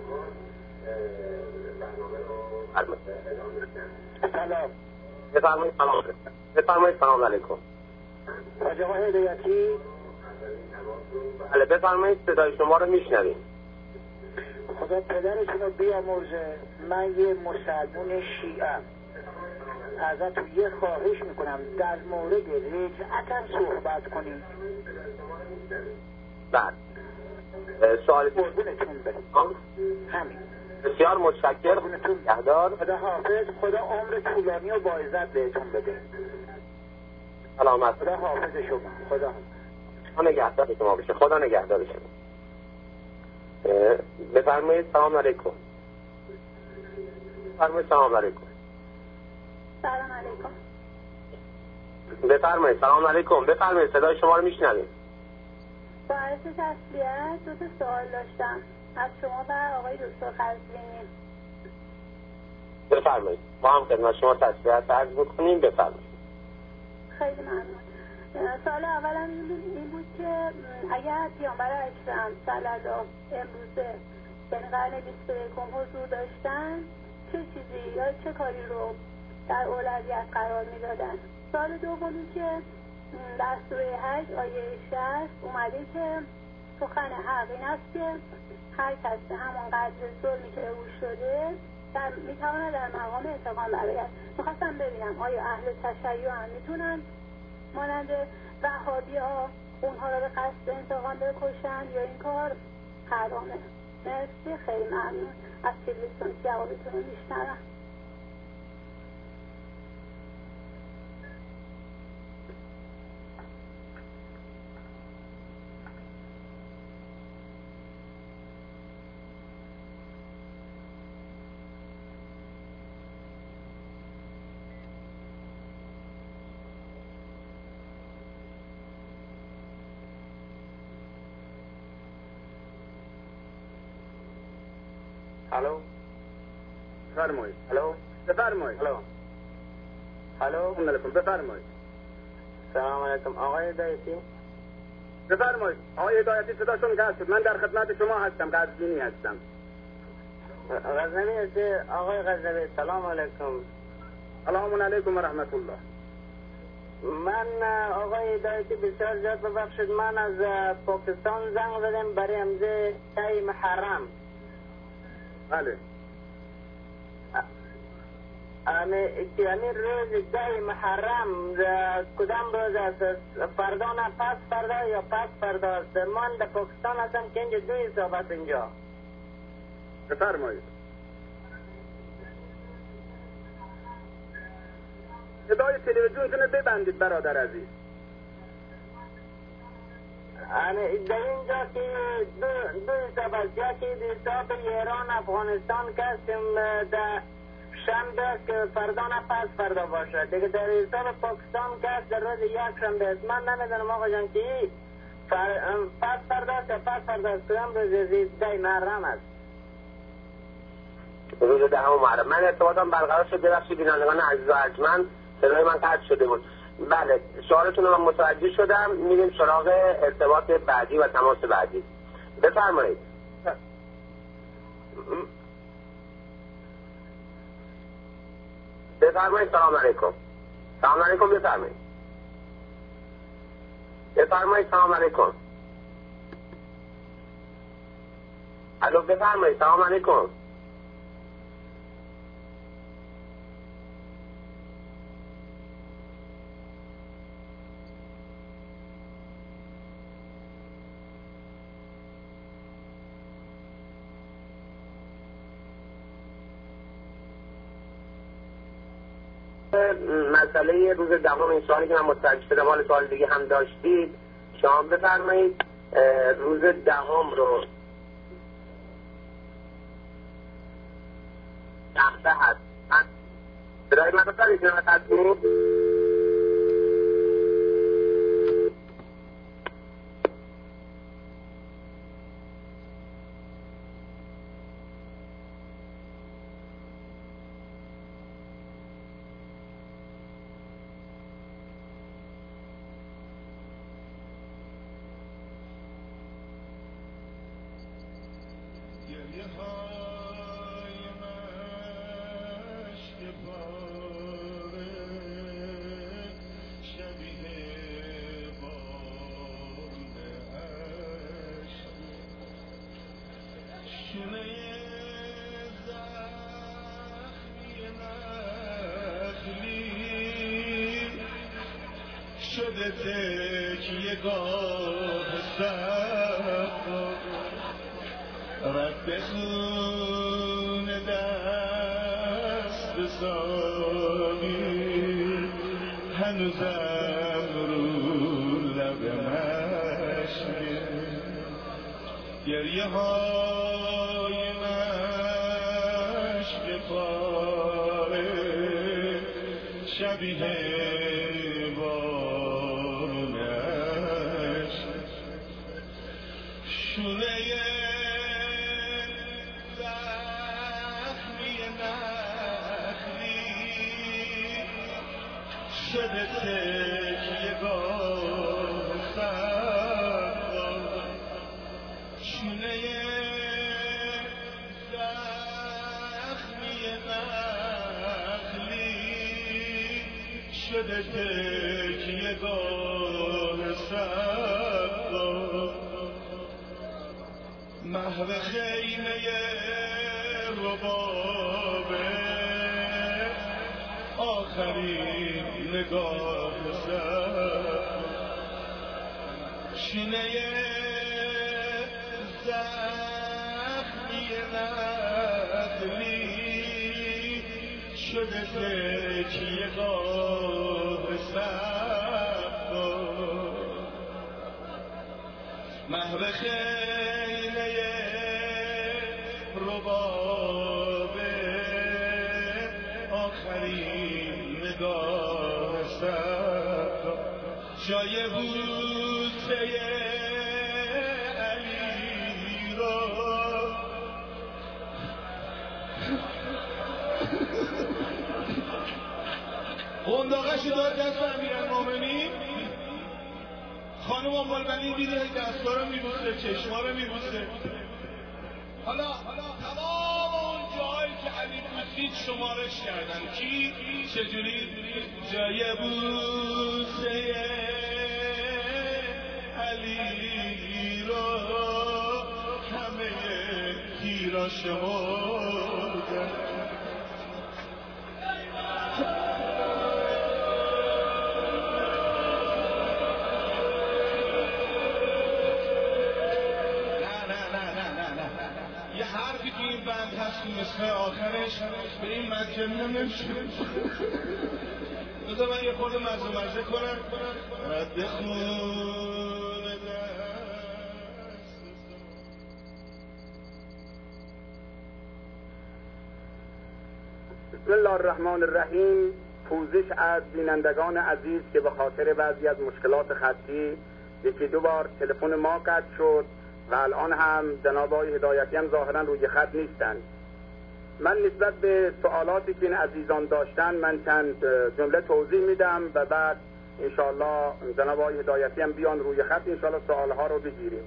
سلام. بفرمایید. سلام علیکم. حاج آقا هدایتی. بله بفرمایید صدای شما رو میشنویم. خدا پدرشون رو بیامرزه. من یه مسلمان شیعه ازتون یه خواهش میکنم در مورد رجعتم صحبت کنیم. بله سوال قربونتون برم. همین. بسیار متشکرم. نگهدار. خدا حافظ. خدا عمر طولانی و با عزت بهتون بده. سلامت. خدا حافظ شما. خدا نگهدار شما بشه. خدا نگهدار شما. بفرمایید. سلام علیکم. بفرمایید. سلام علیکم. سلام علیکم. بفرمایید. سلام علیکم. بفرمایید صدای شما رو میشنویم. باعث تسلیت دو تا سوال داشتم از شما و آقای دکتر قزوینی. بفرمایید. ما هم خدمت شما تسلیت عرض می‌کنیم. بفرمایید. خیلی ممنون. سوال اولم این بود که اگر پیامبر اکرم صلی الله امروزه یعنی قرن 21 حضور داشتن چه چیزی یا چه کاری رو در اولویت قرار میدادن؟ سوال دومی که در سوره حج آیه 60 اومده که سخن حق این است که هر کس به همان قدر ظلمی که او شده میتواند در مقام انتقام برآید. میخواستم ببینم آیا اهل تشیع هم میتونن مانند وهابی ها اونها را به قصد انتقام بکشن یا این کار حرامه؟ مرسی. خیلی ممنون. از تلویزیون جوابتون رو میشنوم. الو. بفرمایید. الو. بفرمایید. الو. بفرمایید. سلام علیکم. آقای هدایتی. بفرمایید. آقای هدایتی صداشون قطع شد. من در خدمت شما هستم. قزوینی هستم. غزنوی هستی آقای غزنوی. سلام علیکم. سلام علیکم و رحمت الله. من آقای هدایتی بسیار زیاد ببخشید من از پاکستان زنگ زدم برای امضای تی محرم. بله. یعنی روز 10 محرم کدام روز است؟ فردا نه پس فردا یا پس فردا است؟ من در پاکستان هستم که اینجا 2 حساب است اینجا. بفرمایید. صدای تلویزیونتون ببندید برادر عزیز. در اینجا که دو حساب است، یکی حساب ایران افغانستان که در شنبه که فردا نه پس فردا باشه، دیگه در حساب پاکستان که در روز یک شنبه است. من نمیدونم آقا جان که پس فردا است یا پس فردا است، کدام روز 10 محرم است؟ روز 10 محرم. من ارتباطم برقرار شد. ببخشید بینندگان عزیز و ارجمند صدای من قطع شده بود. بله سوالتون رو من متوجه شدم. میریم سراغ ارتباط بعدی و تماس بعدی. بفرمایید. بفرمایید. سلام علیکم. سلام علیکم. بفرمایید. بفرمایید. سلام علیکم. الو بفرمایید. سلام علیکم. مسئله روز دهم این سوالی که من متوجه شدم، حال سوال دیگه هم داشتید شما بفرمایید. روز دهم رو هفته هست. برای من بفرمایید تصمیم شده تکیه گاه سخت رد خون دست ساقی هنوزم رو لب مشکه گریه های مشک پاره شبیه شده تکیه گاه سخت شونه زخمی نخلی شده تکیه گاه سخت محو خیمه ربابه آخرین نگاه سر شینه زخمی نخلی شده تکیه گاه سر محو خیمه ربابه آخرین نگاه سر جای بوسه علی را قنداقش داد دست امیرالمومنین خانم ام‌البنین دیدی دست‌ها رو میبوسه چشما رو میبوسه حالا تمام اون جایی که علی بوسید شمارش کردن کی چجوری جای بوسه علی رو همه تیرا شمردن یه حرفی که این بند هست مثل آخرش به این مجموعه نمیشه بذار من یه خورده مزه کنم رد خون بسم الله الرحمن الرحیم. پوزش از بینندگان عزیز که به خاطر بعضی از مشکلات خطی یکی دو بار تلفن ما قطع شد و الان هم جناب آقای هدایتی هم ظاهرا روی خط نیستند. من نسبت به سوالاتی که این عزیزان داشتن من چند جمله توضیح میدم و بعد انشاءالله جناب آقای هدایتی هم بیان روی خط انشاءالله سوالها رو بگیریم.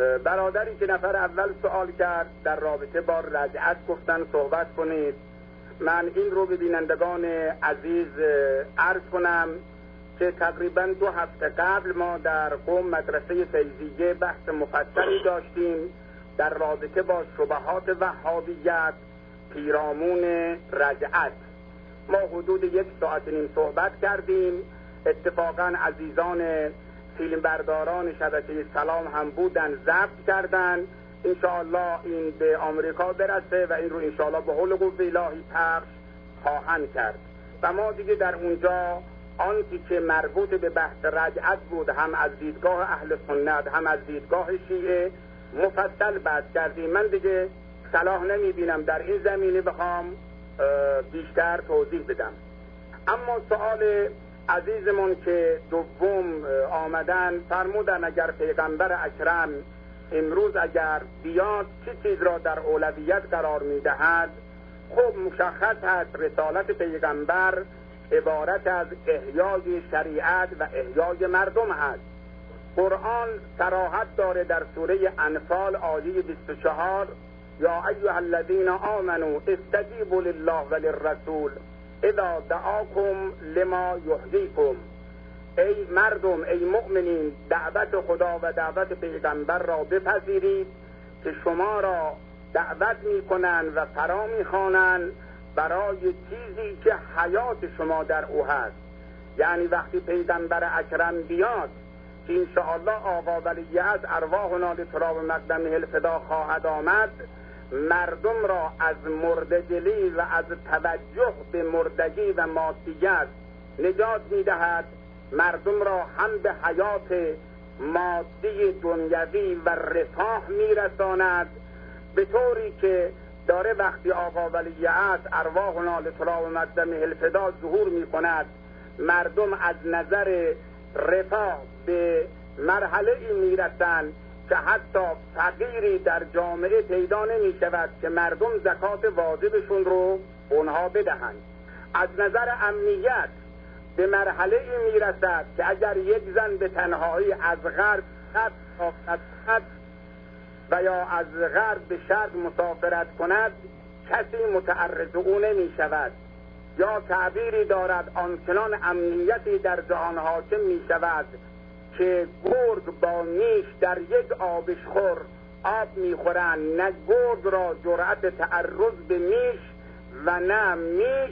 برادری که نفر اول سوال کرد در رابطه با رجعت گفتن صحبت کنید. من این رو به بینندگان عزیز عرض کنم که تقریبا 2 هفته قبل ما در قم مدرسه فیضیه بحث مفصلی داشتیم در رابطه با شبهات وهابیت پیرامون رجعت. ما حدود 1 ساعت و نیم صحبت کردیم. اتفاقا عزیزان فیلمبرداران شبکه سلام هم بودن، ضبط کردن. انشاءالله این به آمریکا برسه و این رو انشاءالله به حول قوه الهی پخش خواهند کرد. و ما دیگه در اونجا آنچه که مربوط به بحث رجعت بود هم از دیدگاه اهل سنت هم از دیدگاه شیعه مفصل بحث کردیم. من دیگه صلاح نمی بینم در این زمینه بخوام بیشتر توضیح بدم. اما سوال عزیزمون که دوم آمدن فرمودن اگر پیغمبر اکرم امروز اگر بیاد چه چیز را در اولویت قرار میدهد؟ خب مشخص هست رسالت پیغمبر عبارت از احیای شریعت و احیای مردم هست. قرآن صراحت داره در سوره انفال آیه 24 یا ایها الذین آمنوا استجیبوا لله وللرسول اذا دعاکم لما یحییکم. ای مردم، ای مؤمنین، دعوت خدا و دعوت پیغمبر را بپذیرید که شما را دعوت میکنند و فرا میخوانند برای چیزی که حیات شما در او هست. یعنی وقتی پیغمبر اکرم بیاد که انشاءالله آقا ولیعهد ارواحنا لتراب مقدمه الفدا خواهد آمد، مردم را از مرده‌دلی و از توجه به مردگی و مادیت نجات میدهد. مردم را هم به حیات مادی دنیوی و رفاه میرساند، به طوری که داره وقتی آقا ولیعهد ارواحنا لتراب مقدمه الفدا ظهور میکند، مردم از نظر رفاه به مرحله ای میرسند که حتی فقیری در جامعه پیدا نمی شود که مردم زکات واجبشون رو اونها بدهند. از نظر امنیت به مرحله ای می رسد که اگر یک زن به تنهایی از غرب و یا از غرب به شرق مسافرت کند کسی متعرض او نمی شود. یا تعبیری دارد آنچنان امنیتی در جهان حاکم می شود که گرگ با میش در یک آبشخور آب میخورند، نه گرگ را جرأت تعرض به میش و نه میش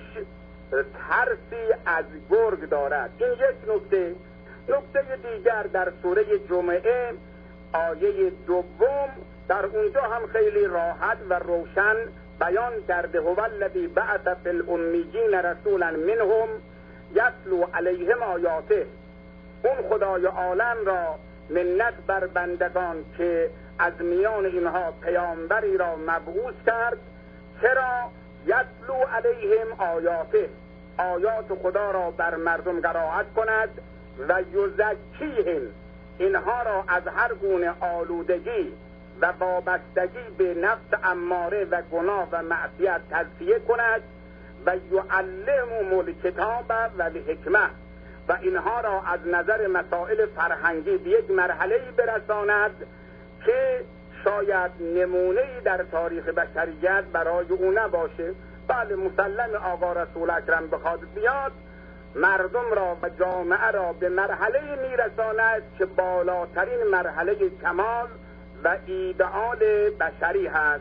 ترسی از گرگ دارد. این یک نکته. نکته دیگر در سوره جمعه آیه 2 در اونجا هم خیلی راحت و روشن بیان کرده هو الذی بعث فی الامیین رسولا منهم یتلو علیهم آیاته. اون خدای عالم را منت بر بندگان که از میان اینها پیامبری را مبعوث کرد. چرا؟ یتلو علیهم آیاته، آیات خدا را بر مردم قرائت کند و یزکیهم، اینها را از هر گونه آلودگی و وابستگی به نفس اماره و گناه و معصیت تزکیه کند و یعلمهم الکتاب و الحکمه، و اینها را از نظر مسائل فرهنگی به یک مرحله‌ای برساند که شاید نمونه‌ای در تاریخ بشریت برای او نباشه. بله مسلم آقا رسول اکرم بخواد بیاد مردم را و جامعه را به مرحله‌ای میرساند که بالاترین مرحله کمال و ایدئال بشری هست.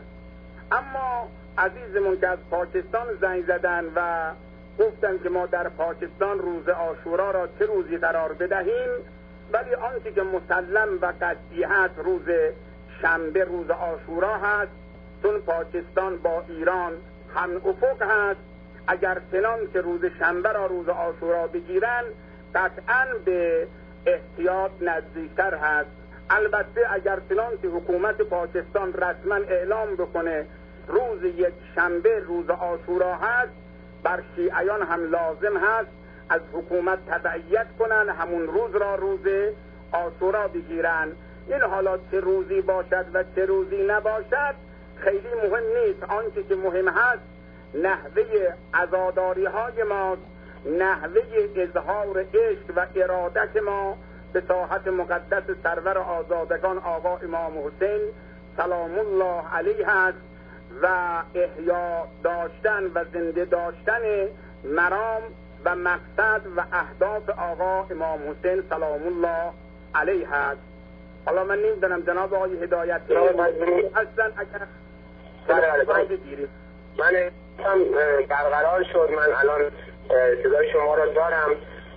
اما عزیزمون که از پاکستان زنگ زدن و گفتن که ما در پاکستان روز عاشورا را چه روزی قرار بدهیم، ولی آنچه که مسلم و قطعی هست روز شنبه روز عاشورا هست، چون پاکستان با ایران هم افق هست. اگر چنان که روز شنبه را روز عاشورا بگیرن قطعا به احتیاط نزدیکتر هست. البته اگر چنان که حکومت پاکستان رسما اعلام بکنه روز یک شنبه روز عاشورا هست، بر شیعیان هم لازم هست از حکومت تبعیت کنن همون روز را روز عاشورا بگیرن. این حالا چه روزی باشد و چه روزی نباشد خیلی مهم نیست. آنچه که مهم هست نحوه عزاداری های ما، نحوه اظهار عشق و ارادت ما به ساحت مقدس سرور آزادگان آقا امام حسین سلام الله علیه هست و احیا داشتن و زنده داشتن مرام و مقصد و اهداف آقا امام حسین سلام الله علیه هست. حالا من نمیدونم جناب آقای هدایتی هستن اگر بگیریم. من هم برقرار شد. من الان صدای شما را دارم.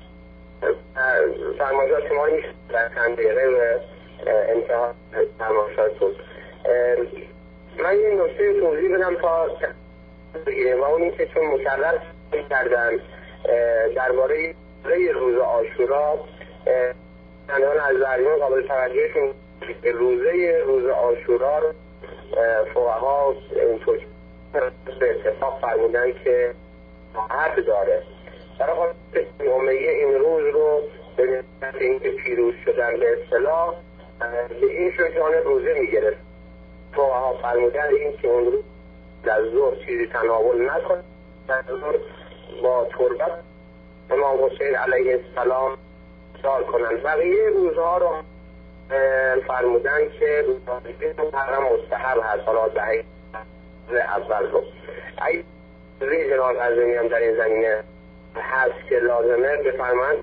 فرمایشات شما رو میشه در چند دقیقه به انتها فرمایشاتتون. من یه نکته توضیح بدم تا بگیریم و اون این که چون مکرر کردن درباره روز عاشورا چندان از ذریعان قابل توجهشون روز عاشورا رو فقها اینطور به اتفاق فرمودن که حق داره. برای خاطر امیه این روز رو به نسبت اینکه پیروز شدن به اصطلاح به این شجان روزه میگرفت. فقها فرمودن این که اون روز در ظهر چیزی تناول نکن، در ظهر با تربت امام حسین علیه السلام سال کنن. بقیه روزها رو فرمودن که روزهای محرم مستحب هست. حالا دهه اول رو اگه جناب عظیمی هم در این زمینه هست که لازمه بفرمایند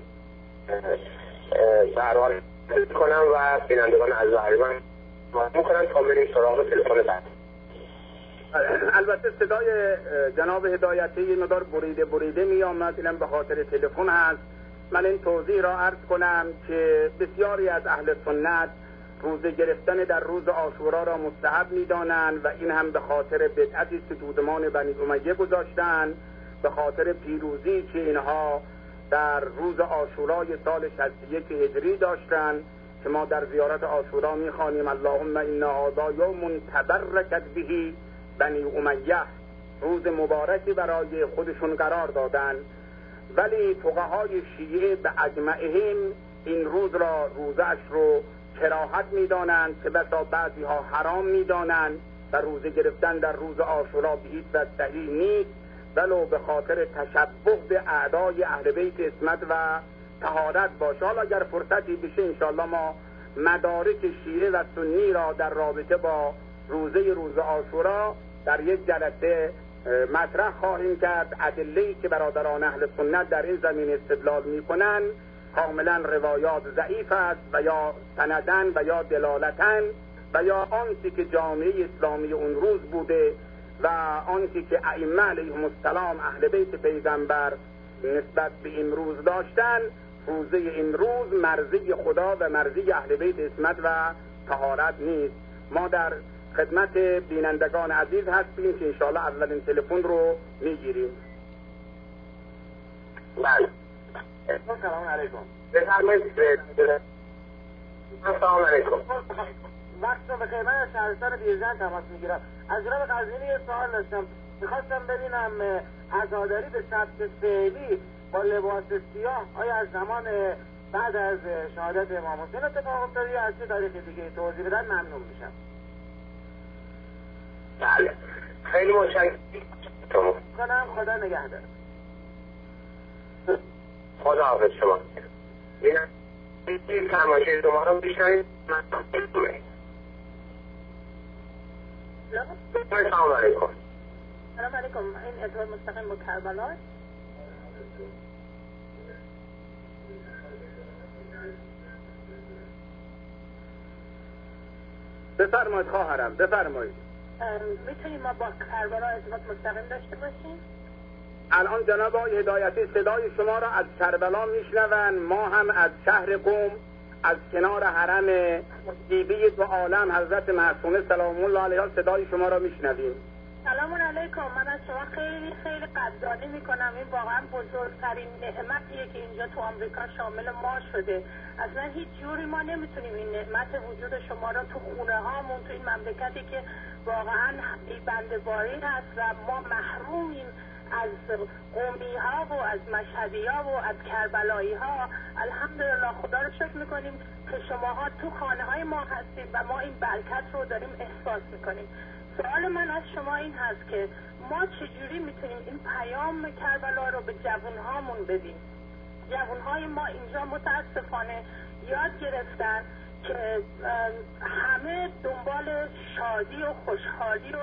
به هر حال کنم و بینندگان از ظاهرمن میکنن تا بریم سراغ تلفن بعد. البته صدای جناب هدایتی یه مقدار بریده می آمد، اینم به خاطر تلفن هست. من این توضیح را عرض کنم که بسیاری از اهل سنت روزه گرفتن در روز عاشورا را مستحب می دانند و این هم به خاطر بدعتی که دودمان بنی امیه گذاشتن، به خاطر پیروزی که اینها در روز عاشورای سال 61 هجری داشتن که ما در زیارت عاشورا می خوانیم اللهم انا هذا یوم تبرکت به بنی امیه، روز مبارکی برای خودشون قرار دادن. ولی فقهای شیعه به اجمعهم این روز را روزش رو کراهت می دانند که بسا بعضی ها حرام می دانند و روزه گرفتن در روز عاشورا به هیچ وجه صحیح نیست، ولو به خاطر تشبه به اعدای اهل بیت عصمت و طهارت باشه. حالا اگر فرصتی بشه انشاءالله ما مدارک شیعه و سنی را در رابطه با روز عاشورا در یک جلسه مطرح خواهیم کرد. ادله‌ای که برادران اهل سنت در این زمین استدلال می‌کنند کاملا روایات ضعیف است و یا سندن و یا دلالتن و یا آنچه که جامعه اسلامی اون روز بوده و آنچه که ائمه علیهم السلام اهل بیت پیغمبر نسبت به امروز داشتن. روزه امروز مرضی خدا و مرضی اهل بیت عصمت و طهارت نیست. ما در خدمت بینندگان عزیز هستیم که انشاءالله اولین تلفن رو میگیریم. بله. سلام علیکم. بفرمایید. سلام علیکم. وقت بخیر. من از شهرستان بیرزن تماس میگیرم. از جناب قزوینی یه سوال داشتم. میخواستم ببینم عزاداری به سبک فعلی با لباس سیاه آیا از زمان بعد از شهادت امام حسین اتفاق افتاده یا از چه تاریخ دیگه توضیح بدن ممنون میشم. بله. خیلی متشکرم. خدا نگهدار. خدا حافظ شما. این فرمایش شما رو بشنوید. سلام علیکم. سلام علیکم. این ادوار مستقیم با کربلا. بفرمایید خواهرم، بفرمایید. میتونیم ما با کربلا ارتباط مستقیم داشته باشیم؟ الان جناب آقای هدایتی صدای شما را از کربلا میشنوند. ما هم از شهر قم از کنار حرم بیبی دو عالم حضرت معصومه سلام الله علیها صدای شما را میشنویم. سلام علیکم. من از شما خیلی خیلی قدردانی میکنم. این واقعا بزرگترین نعمتیه که اینجا تو آمریکا شامل ما شده. اصلا هیچ جوری ما نمیتونیم این نعمت وجود شما را تو خونه هامون تو این مملکتی که واقعا بنده‌باری هست و ما محرومیم از قومی ها و از مشهدی ها و از کربلایی ها. الحمدلله خدا رو شکر میکنیم که شماها تو خانه های ما هستید و ما این برکت رو داریم احساس میکنیم. سوال من از شما این هست که ما چجوری میتونیم این پیام کربلا رو به جوانهامون بدیم؟ جوانهای ما اینجا متاسفانه یاد گرفتن که همه دنبال شادی و خوشحالی و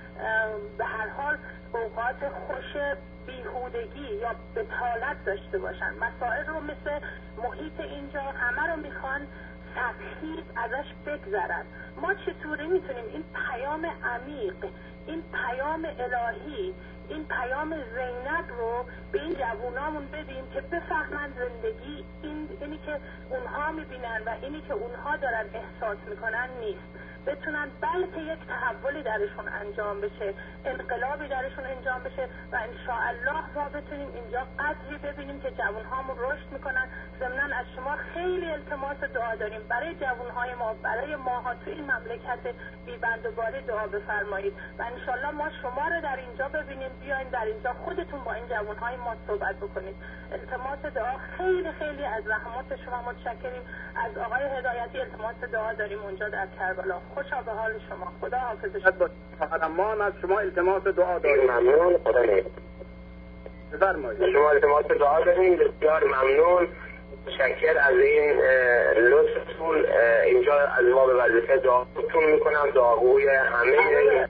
به هر حال اوقات خوش بیهودگی یا بطالت داشته باشن. مسائل رو مثل محیط اینجا همه رو میخوان سطحی ازش بگذرن. ما چطوری میتونیم این پیام عمیق، این پیام الهی، این پیام زینب رو به این جوانامون بدیم که بفهمن زندگی اینی که اونها میبینن و اینی که اونها دارن احساس میکنن نیست، بتونن بلکه یک تحولی درشون انجام بشه، انقلابی درشون انجام بشه و انشاءالله ما بتونیم اینجا قدری ببینیم که جوانهامون رشد میکنن. ضمناً از شما خیلی التماس دعا داریم برای جوانهای ما، برای ماها تو این مملکت بی‌بندوباری دعا بفرمایید و انشاءالله ما شما رو در اینجا ببینیم، بیاین در اینجا خودتون با این جوانهای ما صحبت بکنید. التماس دعا خیلی خیلی از رحمات شما متشکریم. از آقای هدایتی التماس دعا داریم اونجا در کربلا. خوشا به حال شما. خدا حافظ شما. ما از شما التماس دعا داریم. ممنون. خدا نگهدار. بفرمایید. شما التماس دعا داریم. بسیار ممنون. متشکر از این لطفتون. اینجا از ما به وظیفه دعاتون میکنم، دعاگوی همه.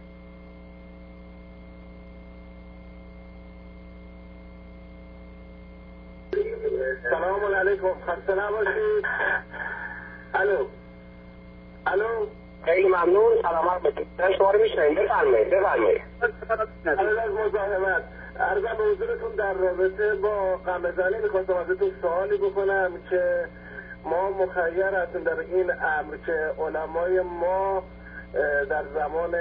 سلام علیکم. خسته نباشید. الو. خیلی ممنون. سلامت باشید. شما رو میشنویم. بفرمایید. قبل از مزاحمت عرضم به حضورتون در رابطه با قمه‌زنی میخواستم ازتون سوالی بکنم که ما مخیر هستیم در این امر که علمای ما در زمان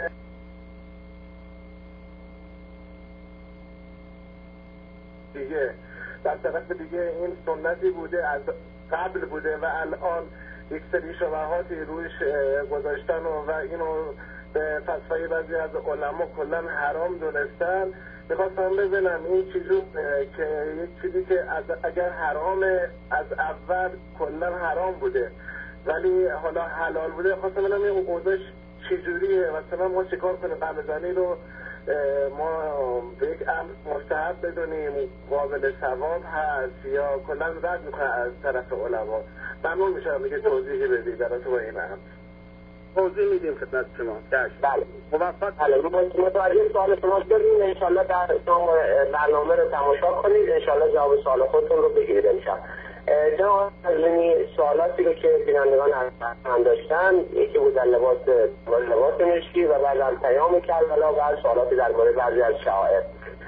دیگه در طرف دیگه این سنتی بوده، از قبل بوده و الان یک سری شبهاتی روش گذاشتن و اینو به فتوای بعضی از علما کلا حرام دونستن. میخواستم ببینم این چیزو که یک چیزی که اگر حرامه از اول کلا حرام بوده ولی حالا حلال بوده، خواستم ببینم این اوضاعش چجوریه، مثلا ما چیکار کنیم قمه‌زنی رو ما به یک امر مستحب بدونیم، قابل ثواب هست یا کلا رد میکنه از طرف علما؟ ممنون میشم دیگه توضیحی بدید در تو این امر. توضیح میدیم خدمت شما. بله. موفق. متوجه سوال شما شدیم. انشالله در برنامه رو تماشا کنید، انشالله جواب سوال خودتون رو بگیرید انشالله. جناب سوالاتی رو که بینندگان از داشتن، یکی بود در لباس مشکی و بعد از پیام کربلا و سوالاتی درباره بعضی از شعائر.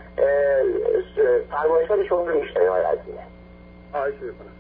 فرمایشات شما رو میشنویم آقای عزیز. خواهش میکنم.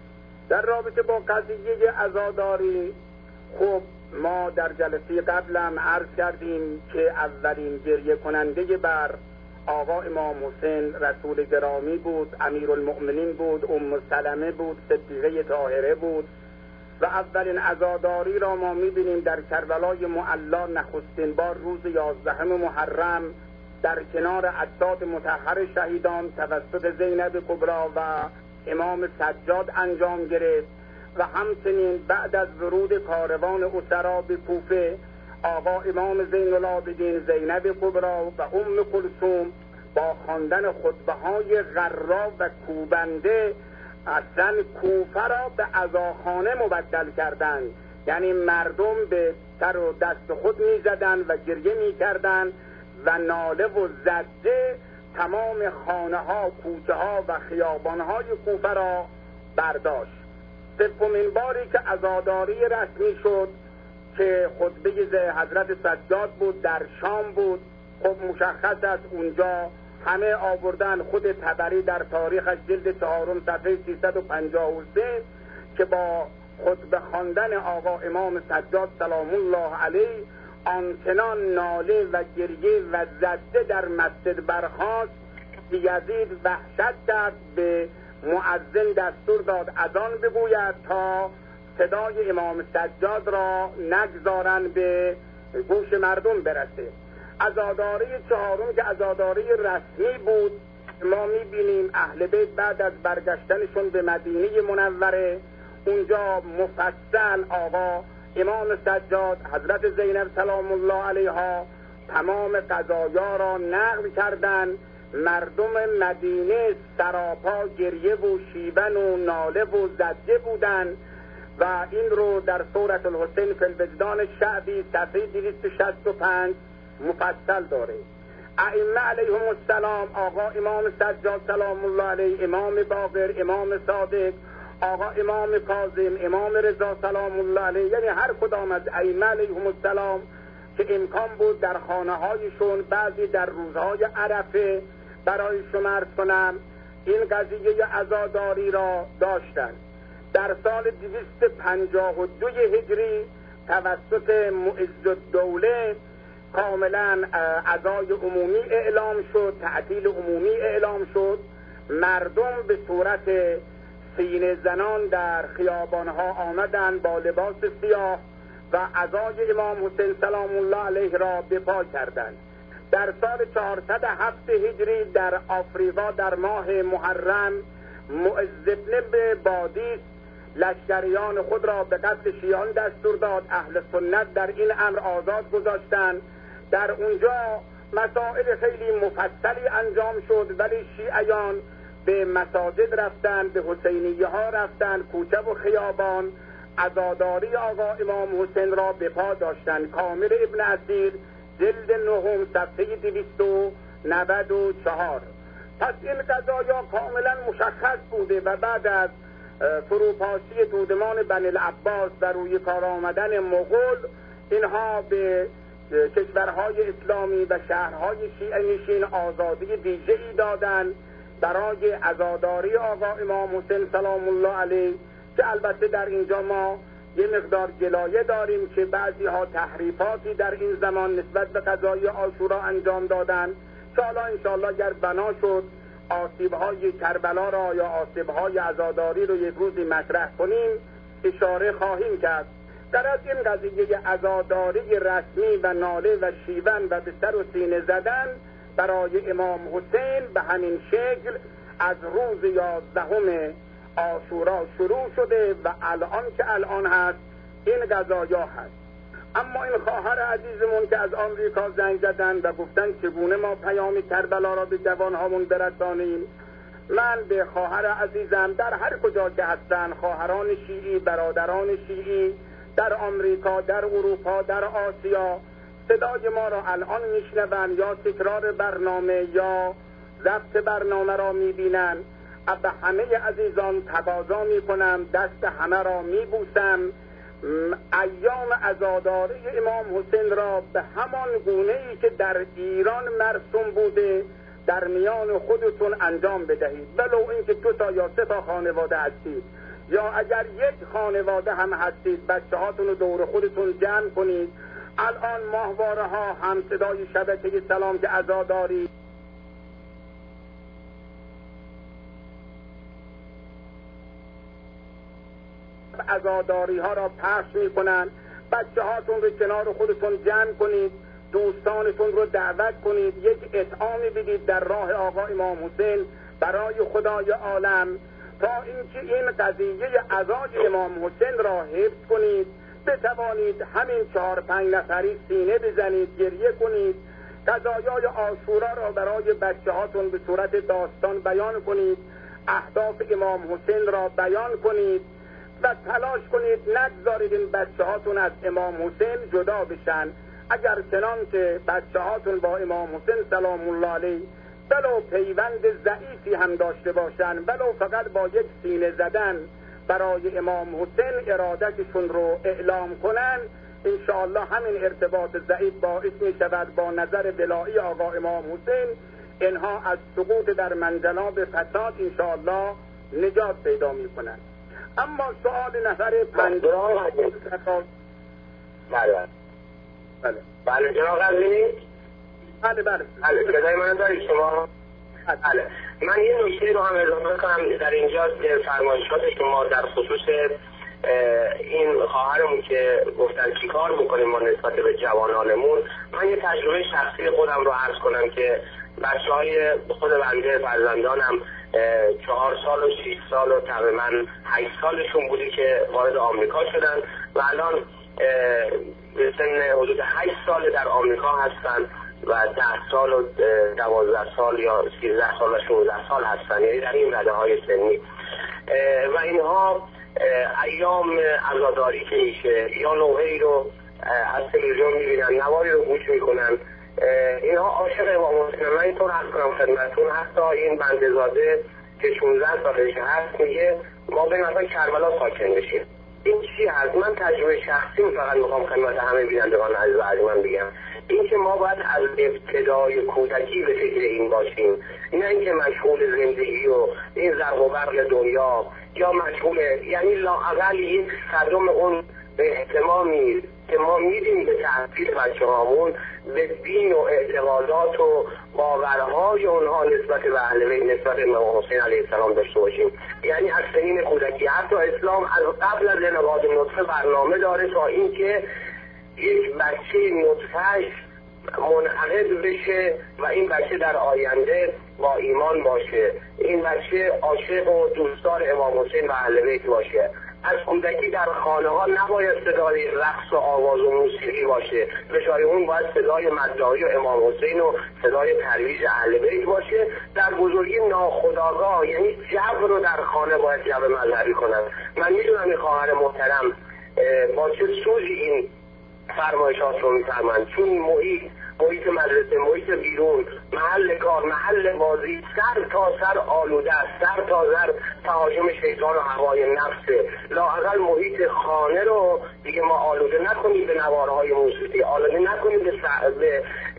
در رابطه با قضیه عزاداری، خب ما در جلسه قبلم عرض کردیم که اولین گریه کننده بر آقا امام حسین رسول گرامی بود، امیرالمؤمنین بود، ام سلمه بود، صدیقه طاهره بود و اولین عزاداری را ما میبینیم در کربلای معلا نخستین بار روز 11 محرم در کنار اجساد مطهر شهیدان توسط زینب کبری و امام سجاد انجام گرفت و همچنین بعد از ورود کاروان اسرا به کوفه آقا امام زین العابدین، زینب کبری و ام کلثوم با خواندن خطبه‌های غرا و کوبنده اصلا کوفه را به عزاخانه مبدل کردند. یعنی مردم به سر و دست خود می‌زدند و گریه می‌کردند و ناله و زجه تمام خانه‌ها، کوچه‌ها و خیابان‌های کوفه را برداشت. سومین باری که عزاداری رسمی شد که خطبه حضرت سجاد بود، در شام بود. خب مشخص است اونجا همه آوردن، خود طبری در تاریخش جلد 4 صفحه 353 که با خطبه خواندن آقا امام سجاد سلام الله علیه آنچنان ناله و گریه و زجه در مسجد برخاست که یزید وحشت کرد، به مؤذن دستور داد اذان بگوید تا صدای امام سجاد را نگذارن به گوش مردم برسه. عزاداری چهارم که عزاداری رسمی بود، ما میبینیم اهل بیت بعد از برگشتنشون به مدینه منوره اونجا مفصل آقا امام سجاد، حضرت زینب سلام الله علیها تمام قضایا را نقل کردن. مردم مدینه سراپا گریه و شیون و ناله و زجه بودن و این رو در سورة الحسین فی الوجدان شعبی صفحه 265 مفصل داره. ائمه علیهم السلام، آقا امام سجاد سلام الله علیه، امام باقر، امام صادق، آقا امام کاظم، امام رضا سلام الله علیه، یعنی هر کدام از ائمه علیهم السلام که امکان بود در خانه هایشون بعضی در روزهای عرفه برای شما عرض کنم این قضیه عزاداری را داشتن. در سال 252 هجری توسط معز الدوله کاملا عزای عمومی اعلام شد، تعطیل عمومی اعلام شد. مردم به صورت سینه زنان در خیابانها آمدند با لباس سیاه و عزای امام حسین سلام الله علیه را به پا کردند. در سال 407 هجری در آفریقا در ماه محرم معز بن بادیس لشکریان خود را به قتل شیعان دستور داد. اهل سنت در این امر آزاد گذاشتند. در اونجا مسائل خیلی مفصلی انجام شد، ولی شیعیان به مساجد رفتند، به حسینیه ها رفتند، کوچه و خیابان عزاداری آقا امام حسین را به پا داشتند. کامل ابن اسیر جلد 9 صفحه 294. پس این قضایا کاملا مشخص بوده و بعد از فروپاشی دودمان بنی العباس و روی کار آمدن مغول، اینها به کشورهای اسلامی و شهرهای شیعه نشین آزادی ویژه‌ای دادند برای عزاداری آقا امام حسین سلام الله علیه، که البته در اینجا ما یه مقدار جلایه داریم که بعضی ها تحریفاتی در این زمان نسبت به قضای عاشورا انجام دادن که حالا انشاءالله اگر بنا شد آسیب‌های کربلا را یا آسیب‌های عزاداری رو یک روزی مطرح کنیم اشاره خواهیم کرد. در از این قضیه عزاداری رسمی و ناله و شیون و به سر و سینه زدن برای امام حسین به همین شکل از روز 11 عاشورا شروع شده و الان که الان هست این قضایا هست. اما این خواهر عزیزمون که از آمریکا زنگ زدن و گفتن چگونه ما پیام کربلا را به جوانهامون برسانیم، من به خواهر عزیزم در هر کجا که هستن، خواهران شیعی، برادران شیعی در آمریکا، در اروپا، در آسیا، صدای ما را الان میشنون یا تکرار برنامه یا ضبط برنامه را میبینن. به همه عزیزان تقاضا میکنم، دست همه را میبوسم، ایام عزاداری امام حسین را به همان گونه‌ای که در ایران مرسوم بوده در میان خودتون انجام بدهید. ولو اینکه 2 تا یا 3 تا خانواده هستید یا اگر یک خانواده هم هستید، بچه هاتون رو دور خودتون جمع کنید. الان ماهواره ها هم صدای شبکه سلام که عزاداری عزاداری ها را پخش میکنن. بچه هاتون رو کنار خودتون جمع کنید، دوستانتون رو دعوت کنید، یک اطعامی بدید در راه آقا امام حسین برای خدای عالم، تا اینکه این قضیه عزای امام حسین را حفظ کنید. بتوانید همین 4-5 نفری سینه بزنید، گریه کنید، قضایای عاشورا را برای بچه هاتون به صورت داستان بیان کنید، اهداف امام حسین را بیان کنید و تلاش کنید نگذارید این بچه هاتون از امام حسین جدا بشن. اگر چنان که بچه هاتون با امام حسین سلام الله علیه ولو پیوند ضعیفی هم داشته باشن، ولو فقط با یک سینه زدن برای امام حسین ارادتشون رو اعلام کنن، انشاءالله همین ارتباط ضعیف باعث می شود با نظر ولایی آقا امام حسین اینها از سقوط در منجلاب فساد انشاءالله نجات پیدا می کنن. اما سؤال نفر پنجم. بله جناب قضیه. بله صدای من دارید شما؟ بله. من یه نکته رو هم اضافه کنم در اینجا، فرمایشات شما در خصوص این خواهرمون که گفتن چی کار میکنیم ما نسبت به جوانانمون. من یه تجربه شخصی خودم رو عرض کنم که بچه‌های خود بنده فرزندانم 4 سال و 6 سال و تقریبا 8 سالشون بوده که وارد آمریکا شدن و الان به سن حدود 8 سال در آمریکا هستن و 10 سال و 12 سال یا 13 سال و 16 سال هستن، یعنی در این رده های سنی. و اینها ایام عزاداری که میشه یا نوحه‌ای رو از تلویزیون میبینن، نواری رو گوش میکنن اینها عاشق امام حسین. من اینطور عرض کنم خدمتتون، حتی این بنده‌زاده که 16 سالش هست میگه ما بریم مثلا کربلا ساکن بشیم. این چی هست؟ من تجربه شخصی فقط میخوام خدمت همه بینندگان عزیز و عزیزان بگم، این که ما باید از ابتدای کودکی به فکر این باشیم، نه اینکه مشغول زندگی و این زرق و برق دنیا یا مشغول، یعنی لااقل یک صدم اون اهتمامی که ما میدیم به تحصیل بچه‌هامون، به دین و اعتقادات و باورهای اونها نسبت به اهل بیت، نسبت به امام حسین علیه السلام داشته باشیم. یعنی از سنین کودکی، حتی اسلام از قبل از انعقاد نطفه برنامه داره تا اینکه یک بچه نطفه‌اش منعقد بشه و این بچه در آینده با ایمان باشه، این بچه عاشق و دوستدار امام حسین و اهل بیت باشه. از کودکی در خانه ها نباید صدای رقص و آواز و موسیقی باشه، به جای اون باید صدای مداحی و امام حسین و صدای ترویج اهل بیت باشه. در بزرگی ناخودآگاه، یعنی جو رو در خانه باید جو مذهبی کنن. من میدونم این خواهر محترم با چه سوزی این فرمایشات رو میفرمند، چون محیط مدرسه، محیط بیرون، محل کار، محل بازی سر تا سر آلوده است، سر تا سر تهاجم شیطان و هوای نفسه. لااقل محیط خانه رو دیگه ما آلوده نکنیم به نوارهای موسیقی، آلوده نکنیم به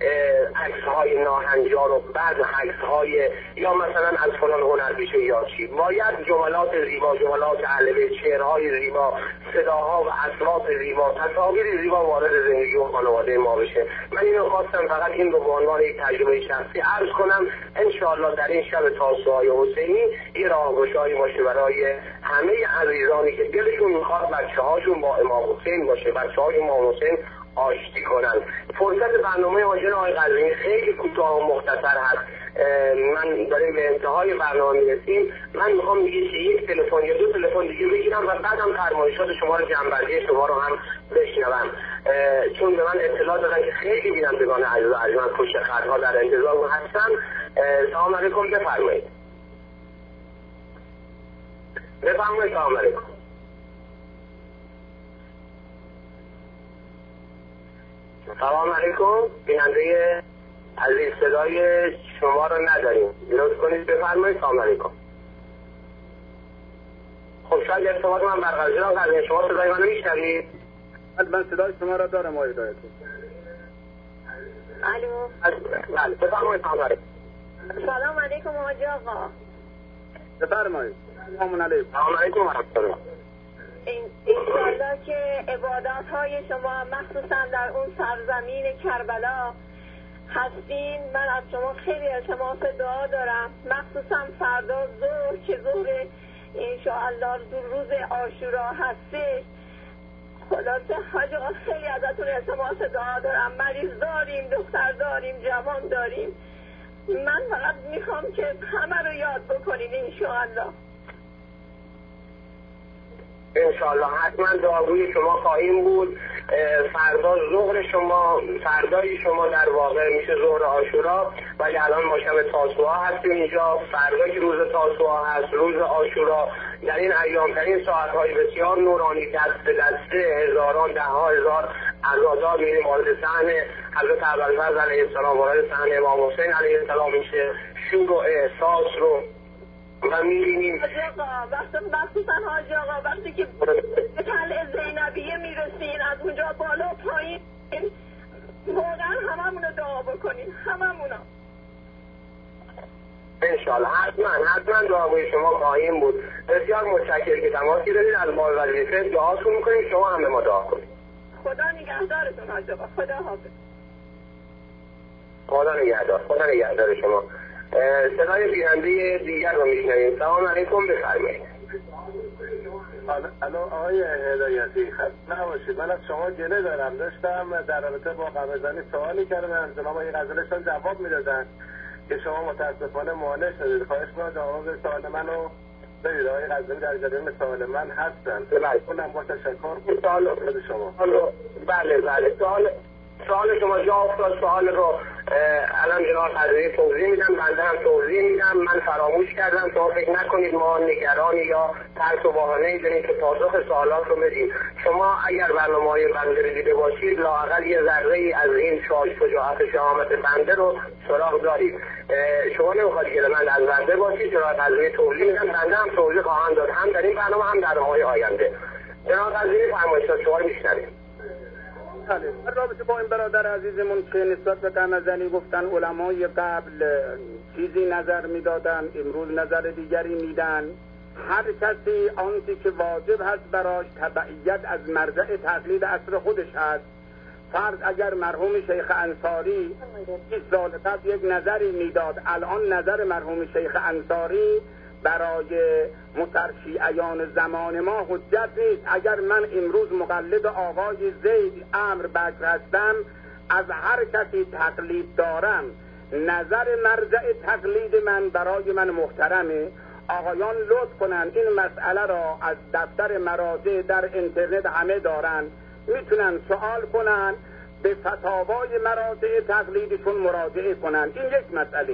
عکس‌های ناهنجار و بعد عکس‌های یا مثلا از فلان هنرپیشه یا چی. باید جملات زیبا، جملات اهل بیت، شعرهای زیبا، صداها و اصوات زیبا، تصاویر زیبا وارد زندگی و خانواده ما بشه. من اینو خواستم فقط این رو به عنوان یک تجربه شخصی عرض کنم. انشاءالله در این شب تاسوعای حسینی این راهگشایی باشه برای همه عزیزانی که دلشون میخواد بچه‌هاشون با امام حسین باشه، بچه‌های امام حسین آشتی کنن. فرصت برنامه آجر آقای قزوینی خیلی کوتاه و مختصر هست. من داریم به انتهای برنامه میرسیم. من میخوام یک تلفن یا دو تلفن دیگه بگیرم و بعدم فرمایشات شما رو، جنبندی شما رو هم بشنوم، چون به من اطلاع دادن که خیلی بینندگان عزیز و عزیزان پشت خطها در انتظار هستن. سلام علیکم، بفرمایید. سلام علیکم. سلام علیکم، بیننده عزیز صدای شما رو نداریم، لطف کنید بفرمایید. سلام علیکم. خب شاید ارتباط من برقرار نشه. شما صدای منو میشنوید؟ من صدای شما را دارم آقای هدایت. الو. بله بفرمایید. سلام علیکم. سلام علیکم حاج آقا. بفرمایید. سلام علیکم. سلام علیکم و رحمت الله. انشالله که عبادات های شما مخصوصا در اون سرزمین کربلا هستین. من از شما خیلی التماس دعا دارم، مخصوصا فردا ظهر که ظهر انشاءالله روز عاشورا هستش. خلاصه حاج آقا خیلی ازتون التماس دعا دارم. مریض داریم، دختر داریم، جوان داریم. من فقط میخوام که همه رو یاد بکنین انشاءالله. انشاءالله حتما دعاگوی شما خواهیم بود. فردا ظهر شما، فردای شما در واقع میشه ظهر عاشورا، ولی الان ما شب تاسوعا هستیم اینجا. فردا که روز تاسوعا هست، روز عاشورا، در این ایام، در این ساعت‌های بسیار نورانی، دست به دسته هزاران، ده ها هزار عزادار میریم وارد صحن حضرت ابوالفضل علیه السلام، وارد صحن امام حسین علیه السلام میشه. شور و احساس رو و میبینیم. مخصوصا حاج آقا وقتی که به تل زینبیه میرسین، از اونجا بالا پایین، واقعا هممونو دعا بکنین، هممونو. انشالله حتما دعاگوی شما خواهیم بود. بسیار متشکرم که تماسی دارید. از ما وظیفه دعاتون میکنیم، شما هم به ما دعا کنید. خدا نگهدارتون حاج آقا. خدا حافظ. خدا نگهدار شما. صدای بیننده دیگر رو میشنویم. سلام علیکم، بفرمایید. الو آقای هدایتی، خسته نباشید. من از شما گله دارم. داشتم در رابطه با قمه‌زنی سوالی کردم، جناب آقای غزالیشان جواب میدادن که شما متاسفانه مانع شدید. خواهش می‌کنم جواب سوال منو بدید. آقای غزالی در جریان سوال من هستن. اونم با تشکر. سوال شما. بله سوال شما جا افتاد. سوال رو الان جناب غزالی توضیح میدم، بنده هم توضیح میدم. من فراموش کردم. شما فکر نکنید ما نگران یا ترس و بهانه‌ای داریم که پاسخ سوالات رو بدیم. شما اگر برنامه‌های بنده رو دیده باشید لااقل یه ذره‌ای از این شجاعت شهامت بنده رو سراغ دارید. شما نمیخواید که من از بنده باشید، چرا قضیه توضیح میدم، بنده هم توضیح خواهم داد، هم در این برنامه هم در برنامه‌های آینده. جناب قضیه فرمایشات شما رو میشنویم. در رابطه با این برادر عزیزمون که نسبت به قمزنی گفتن علمای قبل چیزی نظر میدادن، امروز نظر دیگری میدن. هر کسی آنچه که واجب هست براش تبعیت از مرجع تقلید عصر خودش هست. فرض اگر مرحوم شیخ انصاری 20 سال قبل یک نظری میداد، الان نظر مرحوم شیخ انصاری برای مترشیعیان زمان ما حجت نیست. اگر من امروز مقلد آقای زید عمرو بکر هستم، از هر کسی تقلید دارم، نظر مرجع تقلید من برای من محترمه. آقایان لطف کنن این مسئله را از دفتر مراجع در اینترنت همه دارن، میتونن سوال کنن، به فتاوای مراجع تقلیدشون مراجعه کنن. این یک مسئله.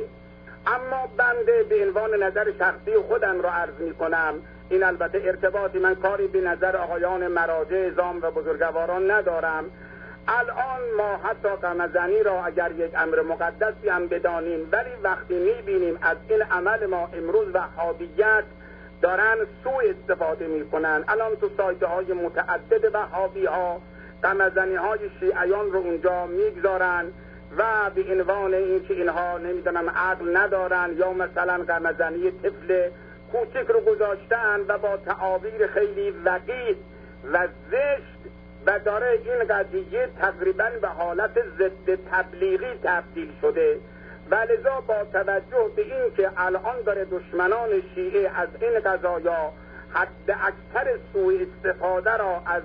اما بنده به عنوان نظر شخصی خودم را عرض می کنم، این البته ارتباطی من کاری به نظر آقایان مراجع زام و بزرگواران ندارم. الان ما حتی قمزنی را اگر یک امر مقدسی هم بدانیم، ولی وقتی می بینیم از این عمل ما امروز وهابیت دارن سوء استفاده می کنن. الان تو سایت های متعدد وهابی ها قمزنی های شیعیان رو اونجا میگذارن و به عنوان اینکه اینها نمیدونم عقل ندارن یا مثلا قمزنی طفل کوچک رو گذاشتن و با تعابیر خیلی وقیح و زشت و داره این قضیه تقریبا به حالت ضد تبلیغی تبدیل شده. و لذا با توجه به این که الان داره دشمنان شیعه از این قضایا حد اکثر سوء استفاده را از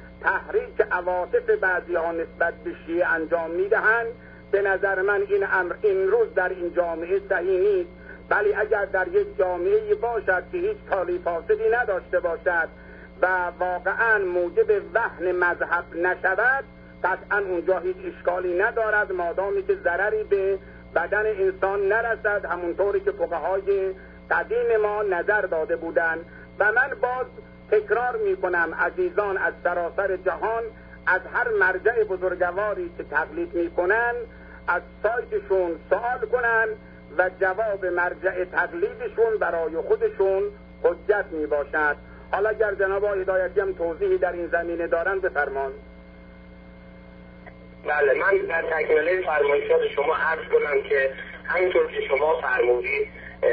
تحریک عواطف بعضی ها نسبت به شیعه انجام میدهند، به نظر من این امر این روز در این جامعه صحیح نیست. ولی اگر در یک جامعه باشد که هیچ کاری فاسدی نداشته باشد و واقعا موجب وهن مذهب نشود، قطعا اونجا هیچ اشکالی ندارد، مادامی که ضرری به بدن انسان نرسد، همونطوری که فقهای قدیم ما نظر داده بودند. و من باز تکرار می کنم عزیزان از سراسر جهان از هر مرجع بزرگواری که تقلید می کنن از سایتشون سوال کنن و جواب مرجع تقلیدشون برای خودشون حجت می باشد. حالا اگر جناب هدایتی هم توضیحی در این زمینه دارن بفرمان. بله، من در تکمیل فرمایشات شما عرض کنم که همینطور که شما فرمودید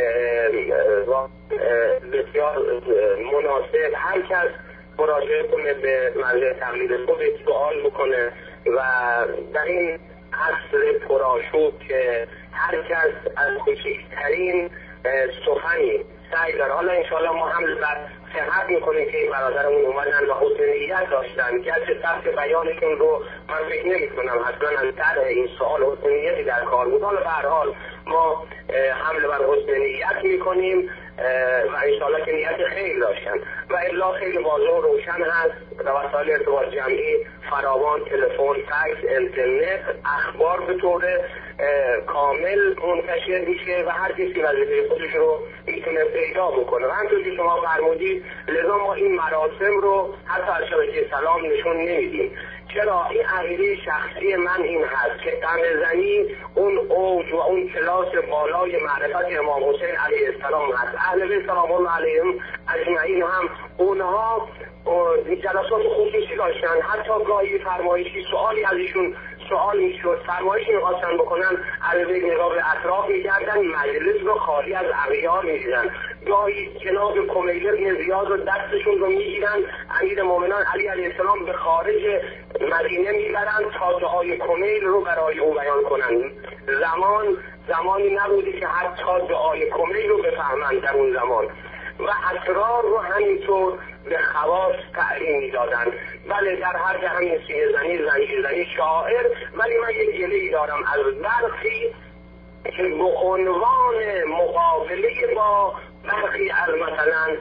بسیار مناسب هر کس مراجعه کنه به مرجع تقلید خودش، سوال بکنه و در این عصر پرآشوب که هر کس از کوچکترین سخنی سعی داره. حالا انشاءالله ما هم بر صحت میکنیم که این برادرمون اومدن و حسن نیت داشتن، گرچه سبک بیانشون رو من فکر نمی کنم حتما از طرح این سوال حسن نیتی در کار بود. حالا به هر حال ما حمله بر حسن نیت میکنیم و انشاءالله که نیت خیلی داشتن و الا خیلی واضح و روشن هست و وسایل ارتباط جمعی فراوان، تلفن، فکس، اینترنت، اخبار به طور کامل منتشر میشه و هر کسی وظیفه خودش رو میتونه پیدا بکنه. و همونطور که شما فرمودید لذا ما این مراسم رو حتی از شبکه سلام نشون نمیدیم. چرا؟ این عقیده شخصی من این هست که قمزنی اون اوج و اون کلاس بالای معرفت امام حسین علیه السلام هست. اهل بیت سلام الله علیهم اجمعین هم اونها جلسات خصوصی داشتن، حتی گاهی فرمایشی سوالی از ایشون سوال میشد، فرمایشی میخواستن بکنن، علیه نگاه به اطراف میگردن، مجلس رو خالی از اغیار میدیدن. گاهی جناب کمیل ابن زیاد رو دستشون رو میگیرن، امیر مومنان علی علیه السلام به خارج مدینه میبرن تا دعای کمیل رو برای او بیان کنن. زمانی نبودی که حتی دعای کمیل رو بفهمن در اون زمان و اسرار رو همینطور به خواص تعلیم میدادن. بله، در حد همین سینه زنی، زنجیر زنی، شاعر. ولی من یک گله‌ای دارم از برخی که به عنوان مقابله با برخی از مثلا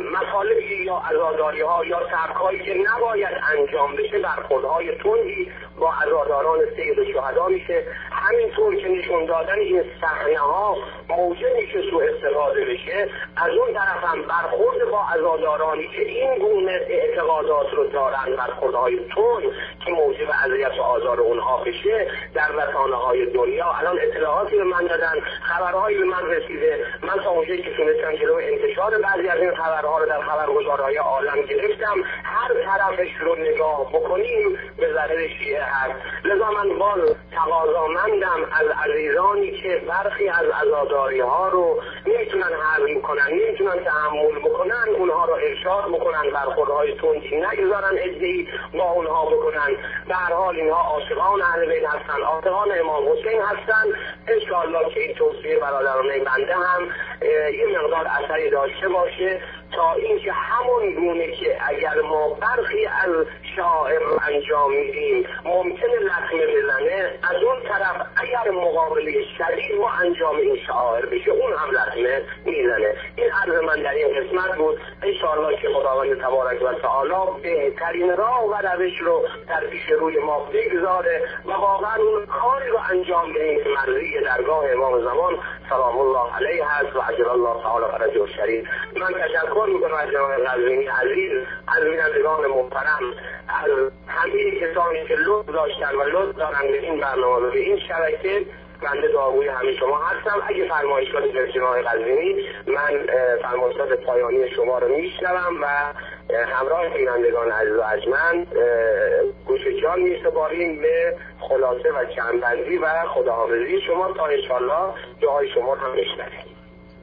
مطالبی یا عزاداری ها یا سبکایی که نباید انجام بشه برخوردهای تندی با عزاداران سید شهدا میشه. همینطور که نشون دادن این صحنه ها موجب میشه سوء استفاده بشه، از اون طرف هم برخورد با عزادارانی که این گونه اعتقادات رو دارن، برخوردهای تون که موجب اذیت و آزار اونها بشه در رسانه‌های دنیا. الان اطلاعاتی به من دادن، خبرهایی به من رسیده، من تا اونجایی که تونستم جلو انتشار بعضی از این خبرها رو در خبرگزارهای عالم گرفتم. هر طرفش رو نگاه بکنیم به ظاهر شیعه هست. لذا من باز تقاضامندم از عزیزانی که برخی از عزاداری ها رو نمیتونن حل کنن، نمیتونن تحمل بکنن، اونها رو ارشاد بکنن، برخوردهای تندی نگذارن ادعی با اونها بکنن. به هر حال اینها عاشقان اهل بیت هستن، عاشقان امام حسین هستن. انشاءالله که این توصیه برادرانه بنده هم یه مقدار اثری داشته باشه، تا اینکه همون گونه که اگر ما برخی از شاعر رو انجام میدیم ممکنه لطمه بزنه، از اون طرف اگر مقابله شدید ما انجام این شاعر بشه اون هم لطمه میزنه. این عرض من در این قسمت بود. انشاءالله که خداوند تبارک و تعالی بهترین راه و روش رو در پیش روی ما بگذاره و واقعا اون کاری رو انجام بدیم که مرضی درگاه امام زمان سلام الله علیه هست و عجل الله تعالی فرجه الشریف. من تشکر میکنم از جناب قزوینی عزیز، از بینندگان محترم، از همه کسانی که لطف داشتن و لطف دارن به این برنامه و به این شبکه. بنده دعاگوی همه شما هستم. اگه فرمایشات در جناب قزوینی، من فرمایشات پایانی شما رو میشنوم و همراه بینندگان عزیز و ارجمند گوش جان میسپاریم به خلاصه و چندبندی و خداحافظی شما تا انشالله دعای شما هم بشنویم.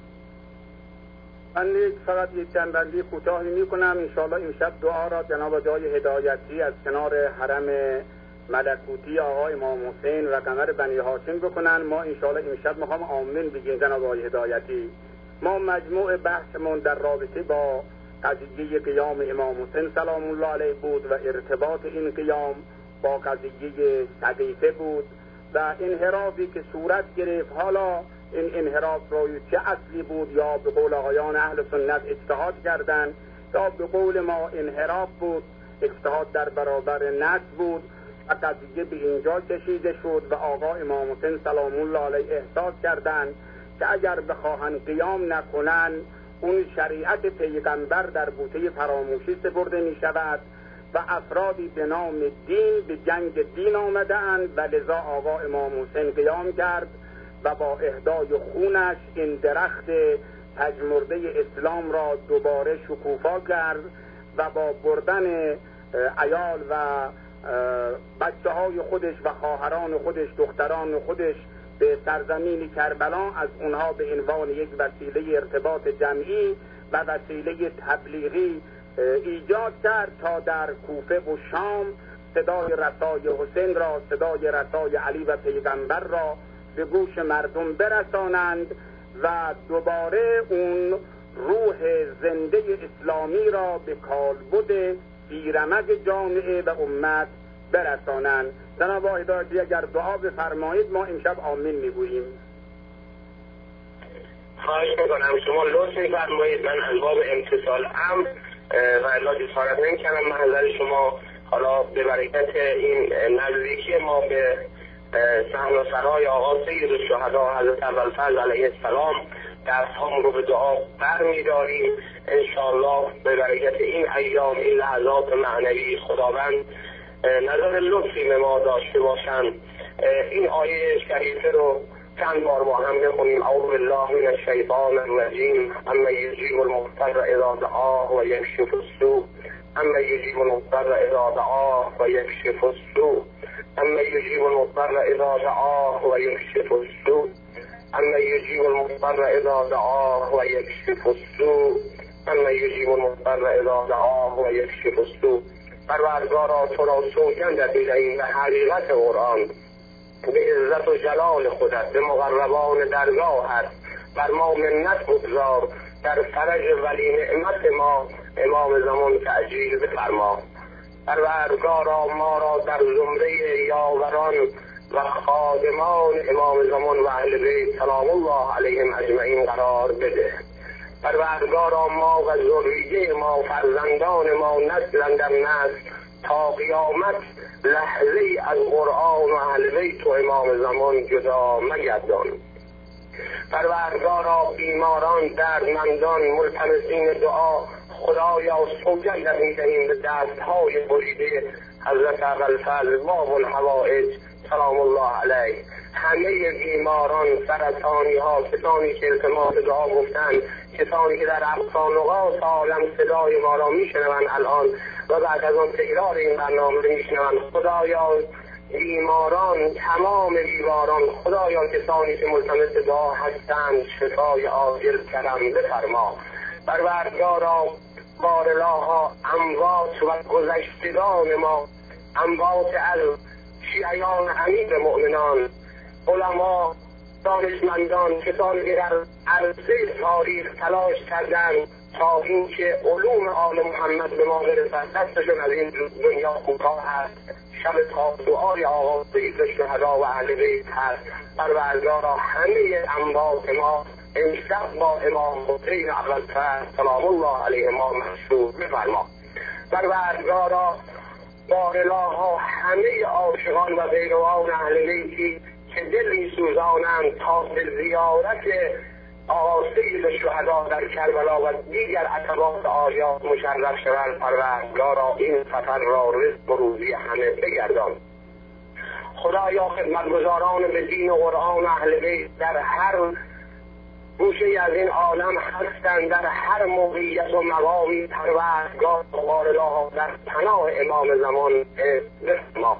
من فقط یک چندبندی کوتاهی میکنم. انشاءالله امشب دعا را جناب آقای هدایتی از کنار حرم ملکوتی آقای امام حسین و قمر بنی هاشم بکنن. ما انشاءالله امشب میخوام آمین بگیم جناب آقای هدایتی. ما مجموع بحثمون در رابطه با قضیه قیام امام حسین سلام الله علیه بود و ارتباط این قیام با قضیه سقیفه بود و انحرافی که صورت گرفت. حالا این انحراف روی چه اصلی بود، یا به قول آقایان اهل سنت اجتهاد کردند، یا به قول ما انحراف بود، اجتهاد در برابر نص بود و قضیه به اینجا کشیده شد و آقا امام حسین سلام الله علیه احساس کردند که اگر بخواهند قیام نکنن اون شریعت پیغمبر در بوته فراموشی سپرده می شود و افرادی به نام دین به جنگ دین آمدند و لذا آقا امام حسین قیام کرد و با اهدای خونش این درخت پژمرده اسلام را دوباره شکوفا کرد و با بردن عیال و بچه های خودش و خواهران خودش، دختران خودش به سرزمین کربلا از اونها به عنوان یک وسیله ارتباط جمعی و وسیله تبلیغی ایجاد کرد تا در کوفه و شام صدای رسای حسین را، صدای رسای علی و پیغمبر را به گوش مردم برسانند و دوباره اون روح زنده اسلامی را به کالبد بیرمق جامعه و امت برسانند. جناب هدایتی اگر دعا بفرمایید ما امشب آمین میگوییم. خواهش میکنم، شما لطف میفرمایید. من از باب امتصال امر و الا جسارت نمیکنم محضر شما. حالا به برکت این نزدیکی ما به صحن و سرای آقا سید الشهدا حضرت ابوالفضل علیه السلام دستهامون رو به دعا برمی‌داریم. انشاءالله به برکت این ایام، این لحظات معنوی خداوند نظر لطفی به ما داشته باشند. این آیه شریفه رو چند بار با هم بخونیم. اعوذ بالله من الشیطان الرجیم. اما یجیب المضطر اذا دعاه و یکشف السوء. اما یجیب المضطر اذا دعاه و یکشف السوء. اما یجیب المضطر اذا دعاه و یکشف السوء. اما یجیب المضطر اذا دعاه و یکشف السوء. اما یجیب المضطر اذا دعاه و یکشف السوء. پروردگارا تو را سوگند بدهیم به حقیقت قرآن، به عزت و جلال خودت، به مقربان درگاهت بر ما منت بگذار، در فرج ولی نعمت ما امام زمان تعجیل بفرما. پروردگارا ما را در زمره یاوران و خادمان امام زمان و اهل بیت سلام الله علیهم اجمعین قرار بده. پروردگارا ما و ذریه ما، فرزندان ما، نسل در نسل تا قیامت لحظه از قرآن و اهل بیت و امام زمان جدا مگردان. پروردگارا بیماران، دردمندان، ملتمسین دعا، خدایا سوگند می‌دهیم به دستهای بریده حضرت ابوالفضل باب الحوائج سلام الله علیه، همه بیماران، سرطانی ها، کسانی که التماس دعا گفتن، کسانی که در اقصا نقاط عالم صدای ما را میشنوند الان و بعد از آن تکرار این برنامه میشنوند، خدایا بیماران، تمام بیماران، خدایا کسانی که ملتمس دعا هستند شفای عاجل کرم بفرما. پروردگارا بارلاها اموات و گذشتگان ما، اموات از شیعیان امیر مؤمنان، علما، دانشمندان، کسانی که در عرصه تاریخ تلاش کردند تا اینکه علوم آل محمد به ما برسد، دستشون از این دنیا کوتاه هست. شب تاسوعای آغاز عید شهدا و اهل بیت هست. پروردگارا همه اموات ما امشب با امام حسین ابوالفضل سلام الله علیه ما مشهور بفرما. پروردگارا بارلاها همه عاشقان و پیروان اهل بیتی که دل می‌سوزانند تا به زیارت آقا سید شهدا در کربلا و دیگر عتبات آیات مشرف شوند، پروردگارا این سفر را رزق و روزی همه بگردان. خدایا خدمتگزاران به دین و قرآن اهل بیت در هر گوشه از این عالم هستند، در هر موقعیت و مقامی، پروردگار بارلاها در پناه امام زمان بفرما.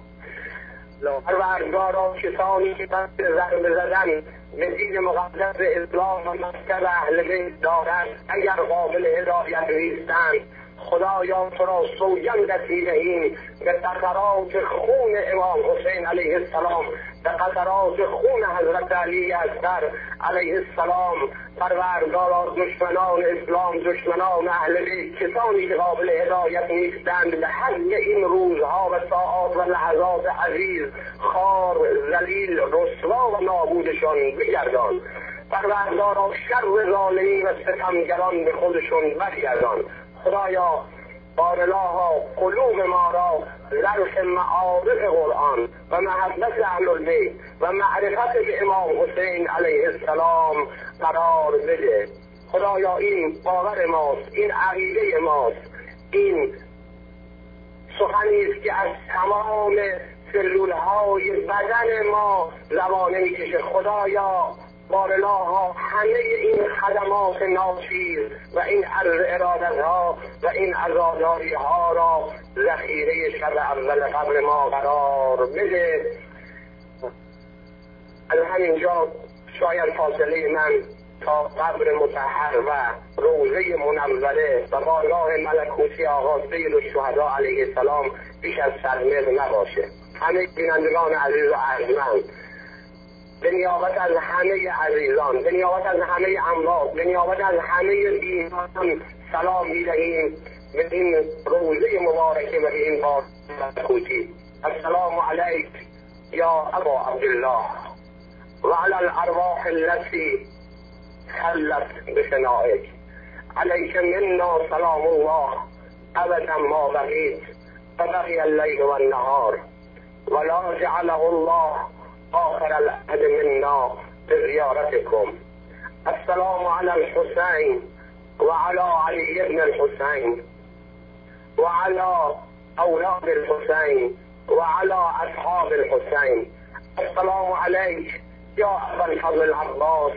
پروردگارا کسانی که دست ضربه زدن به دین مقدس اسلام و مکتب اهل بیت دارند، اگر قابل هدایت نیستند، خدایا تو را سوگندت می‌دهیم به قطرات خون امام حسین علیه السلام، به قطرات خون حضرت علی اکبر علیه السلام. پروردگارا دشمنان اسلام، دشمنان اهل بیت، کسانی که قابل هدایت نیستند، به حق این روزها و ساعات و لحظات عزیز خار، ذلیل، رسوا و نابودشان بگردان. پروردگارا شر ظالمین و ستمگران به خودشون برگردان. خدایا بارلاها قلوب ما را ظرف معارف قرآن و محبت اهل البیت و معرفت به امام حسین علیه السلام قرار بده. خدایا این باور ماست، این عقیده ماست، این سخنی است که از تمام سلولهای بدن ما زبانه میکشه. خدایا بارلاها همه این خدمات ناچیز و این عرض ارادت ها و این عزاداری ها را ذخیره شب اول قبر ما قرار بده. از همینجا شاید فاصله من تا قبر مطهر و روضه منوره و بارگاه ملکوتی آقا سید الشهدا علیه السلام بیش از 100 متر نباشه. همه بینندگان عزیز و ارجمند، به نیابت از همه عزیزان، به نیابت از همه اموات، به نیابت از همه بیماران سلام می‌دهیم به این روضه مبارکه و این بار ملکوتی. السلام علیک یا ابا عبدالله و علی الارواح التي خلت بفنائک، علیک منا سلام الله ابدا ما بقیت و بقی اللیل و النهار ولا جعله الله آخر العهد منا بزيارتكم. السلام على الحسين وعلى علي بن الحسين وعلى أولاد الحسين وعلى أصحاب الحسين. السلام عليك يا أبا الفضل العباس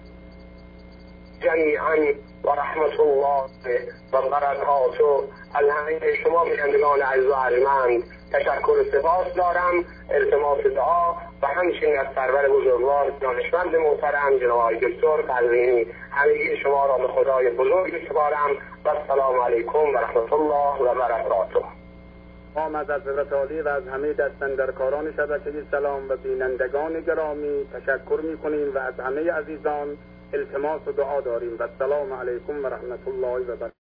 جميعا ورحمة الله وبركاته. از همه شما بینندگان عزیز و ارجمند تشکر و سپاس دارم، التماس دعا و همچنین از سرور بزرگوار دانشمند محترم جناب آقای دکتر قزوینی همگی شما را به خدای بزرگ می‌سپارم و السلام علیکم و رحمت الله و برکاته. ما از حضرت عالی و از همه دستندرکاران شبکه سلام و بینندگان گرامی تشکر می‌کنیم و از همه عزیزان التماس و دعا داریم و السلام علیکم و رحمت الله و برکاته.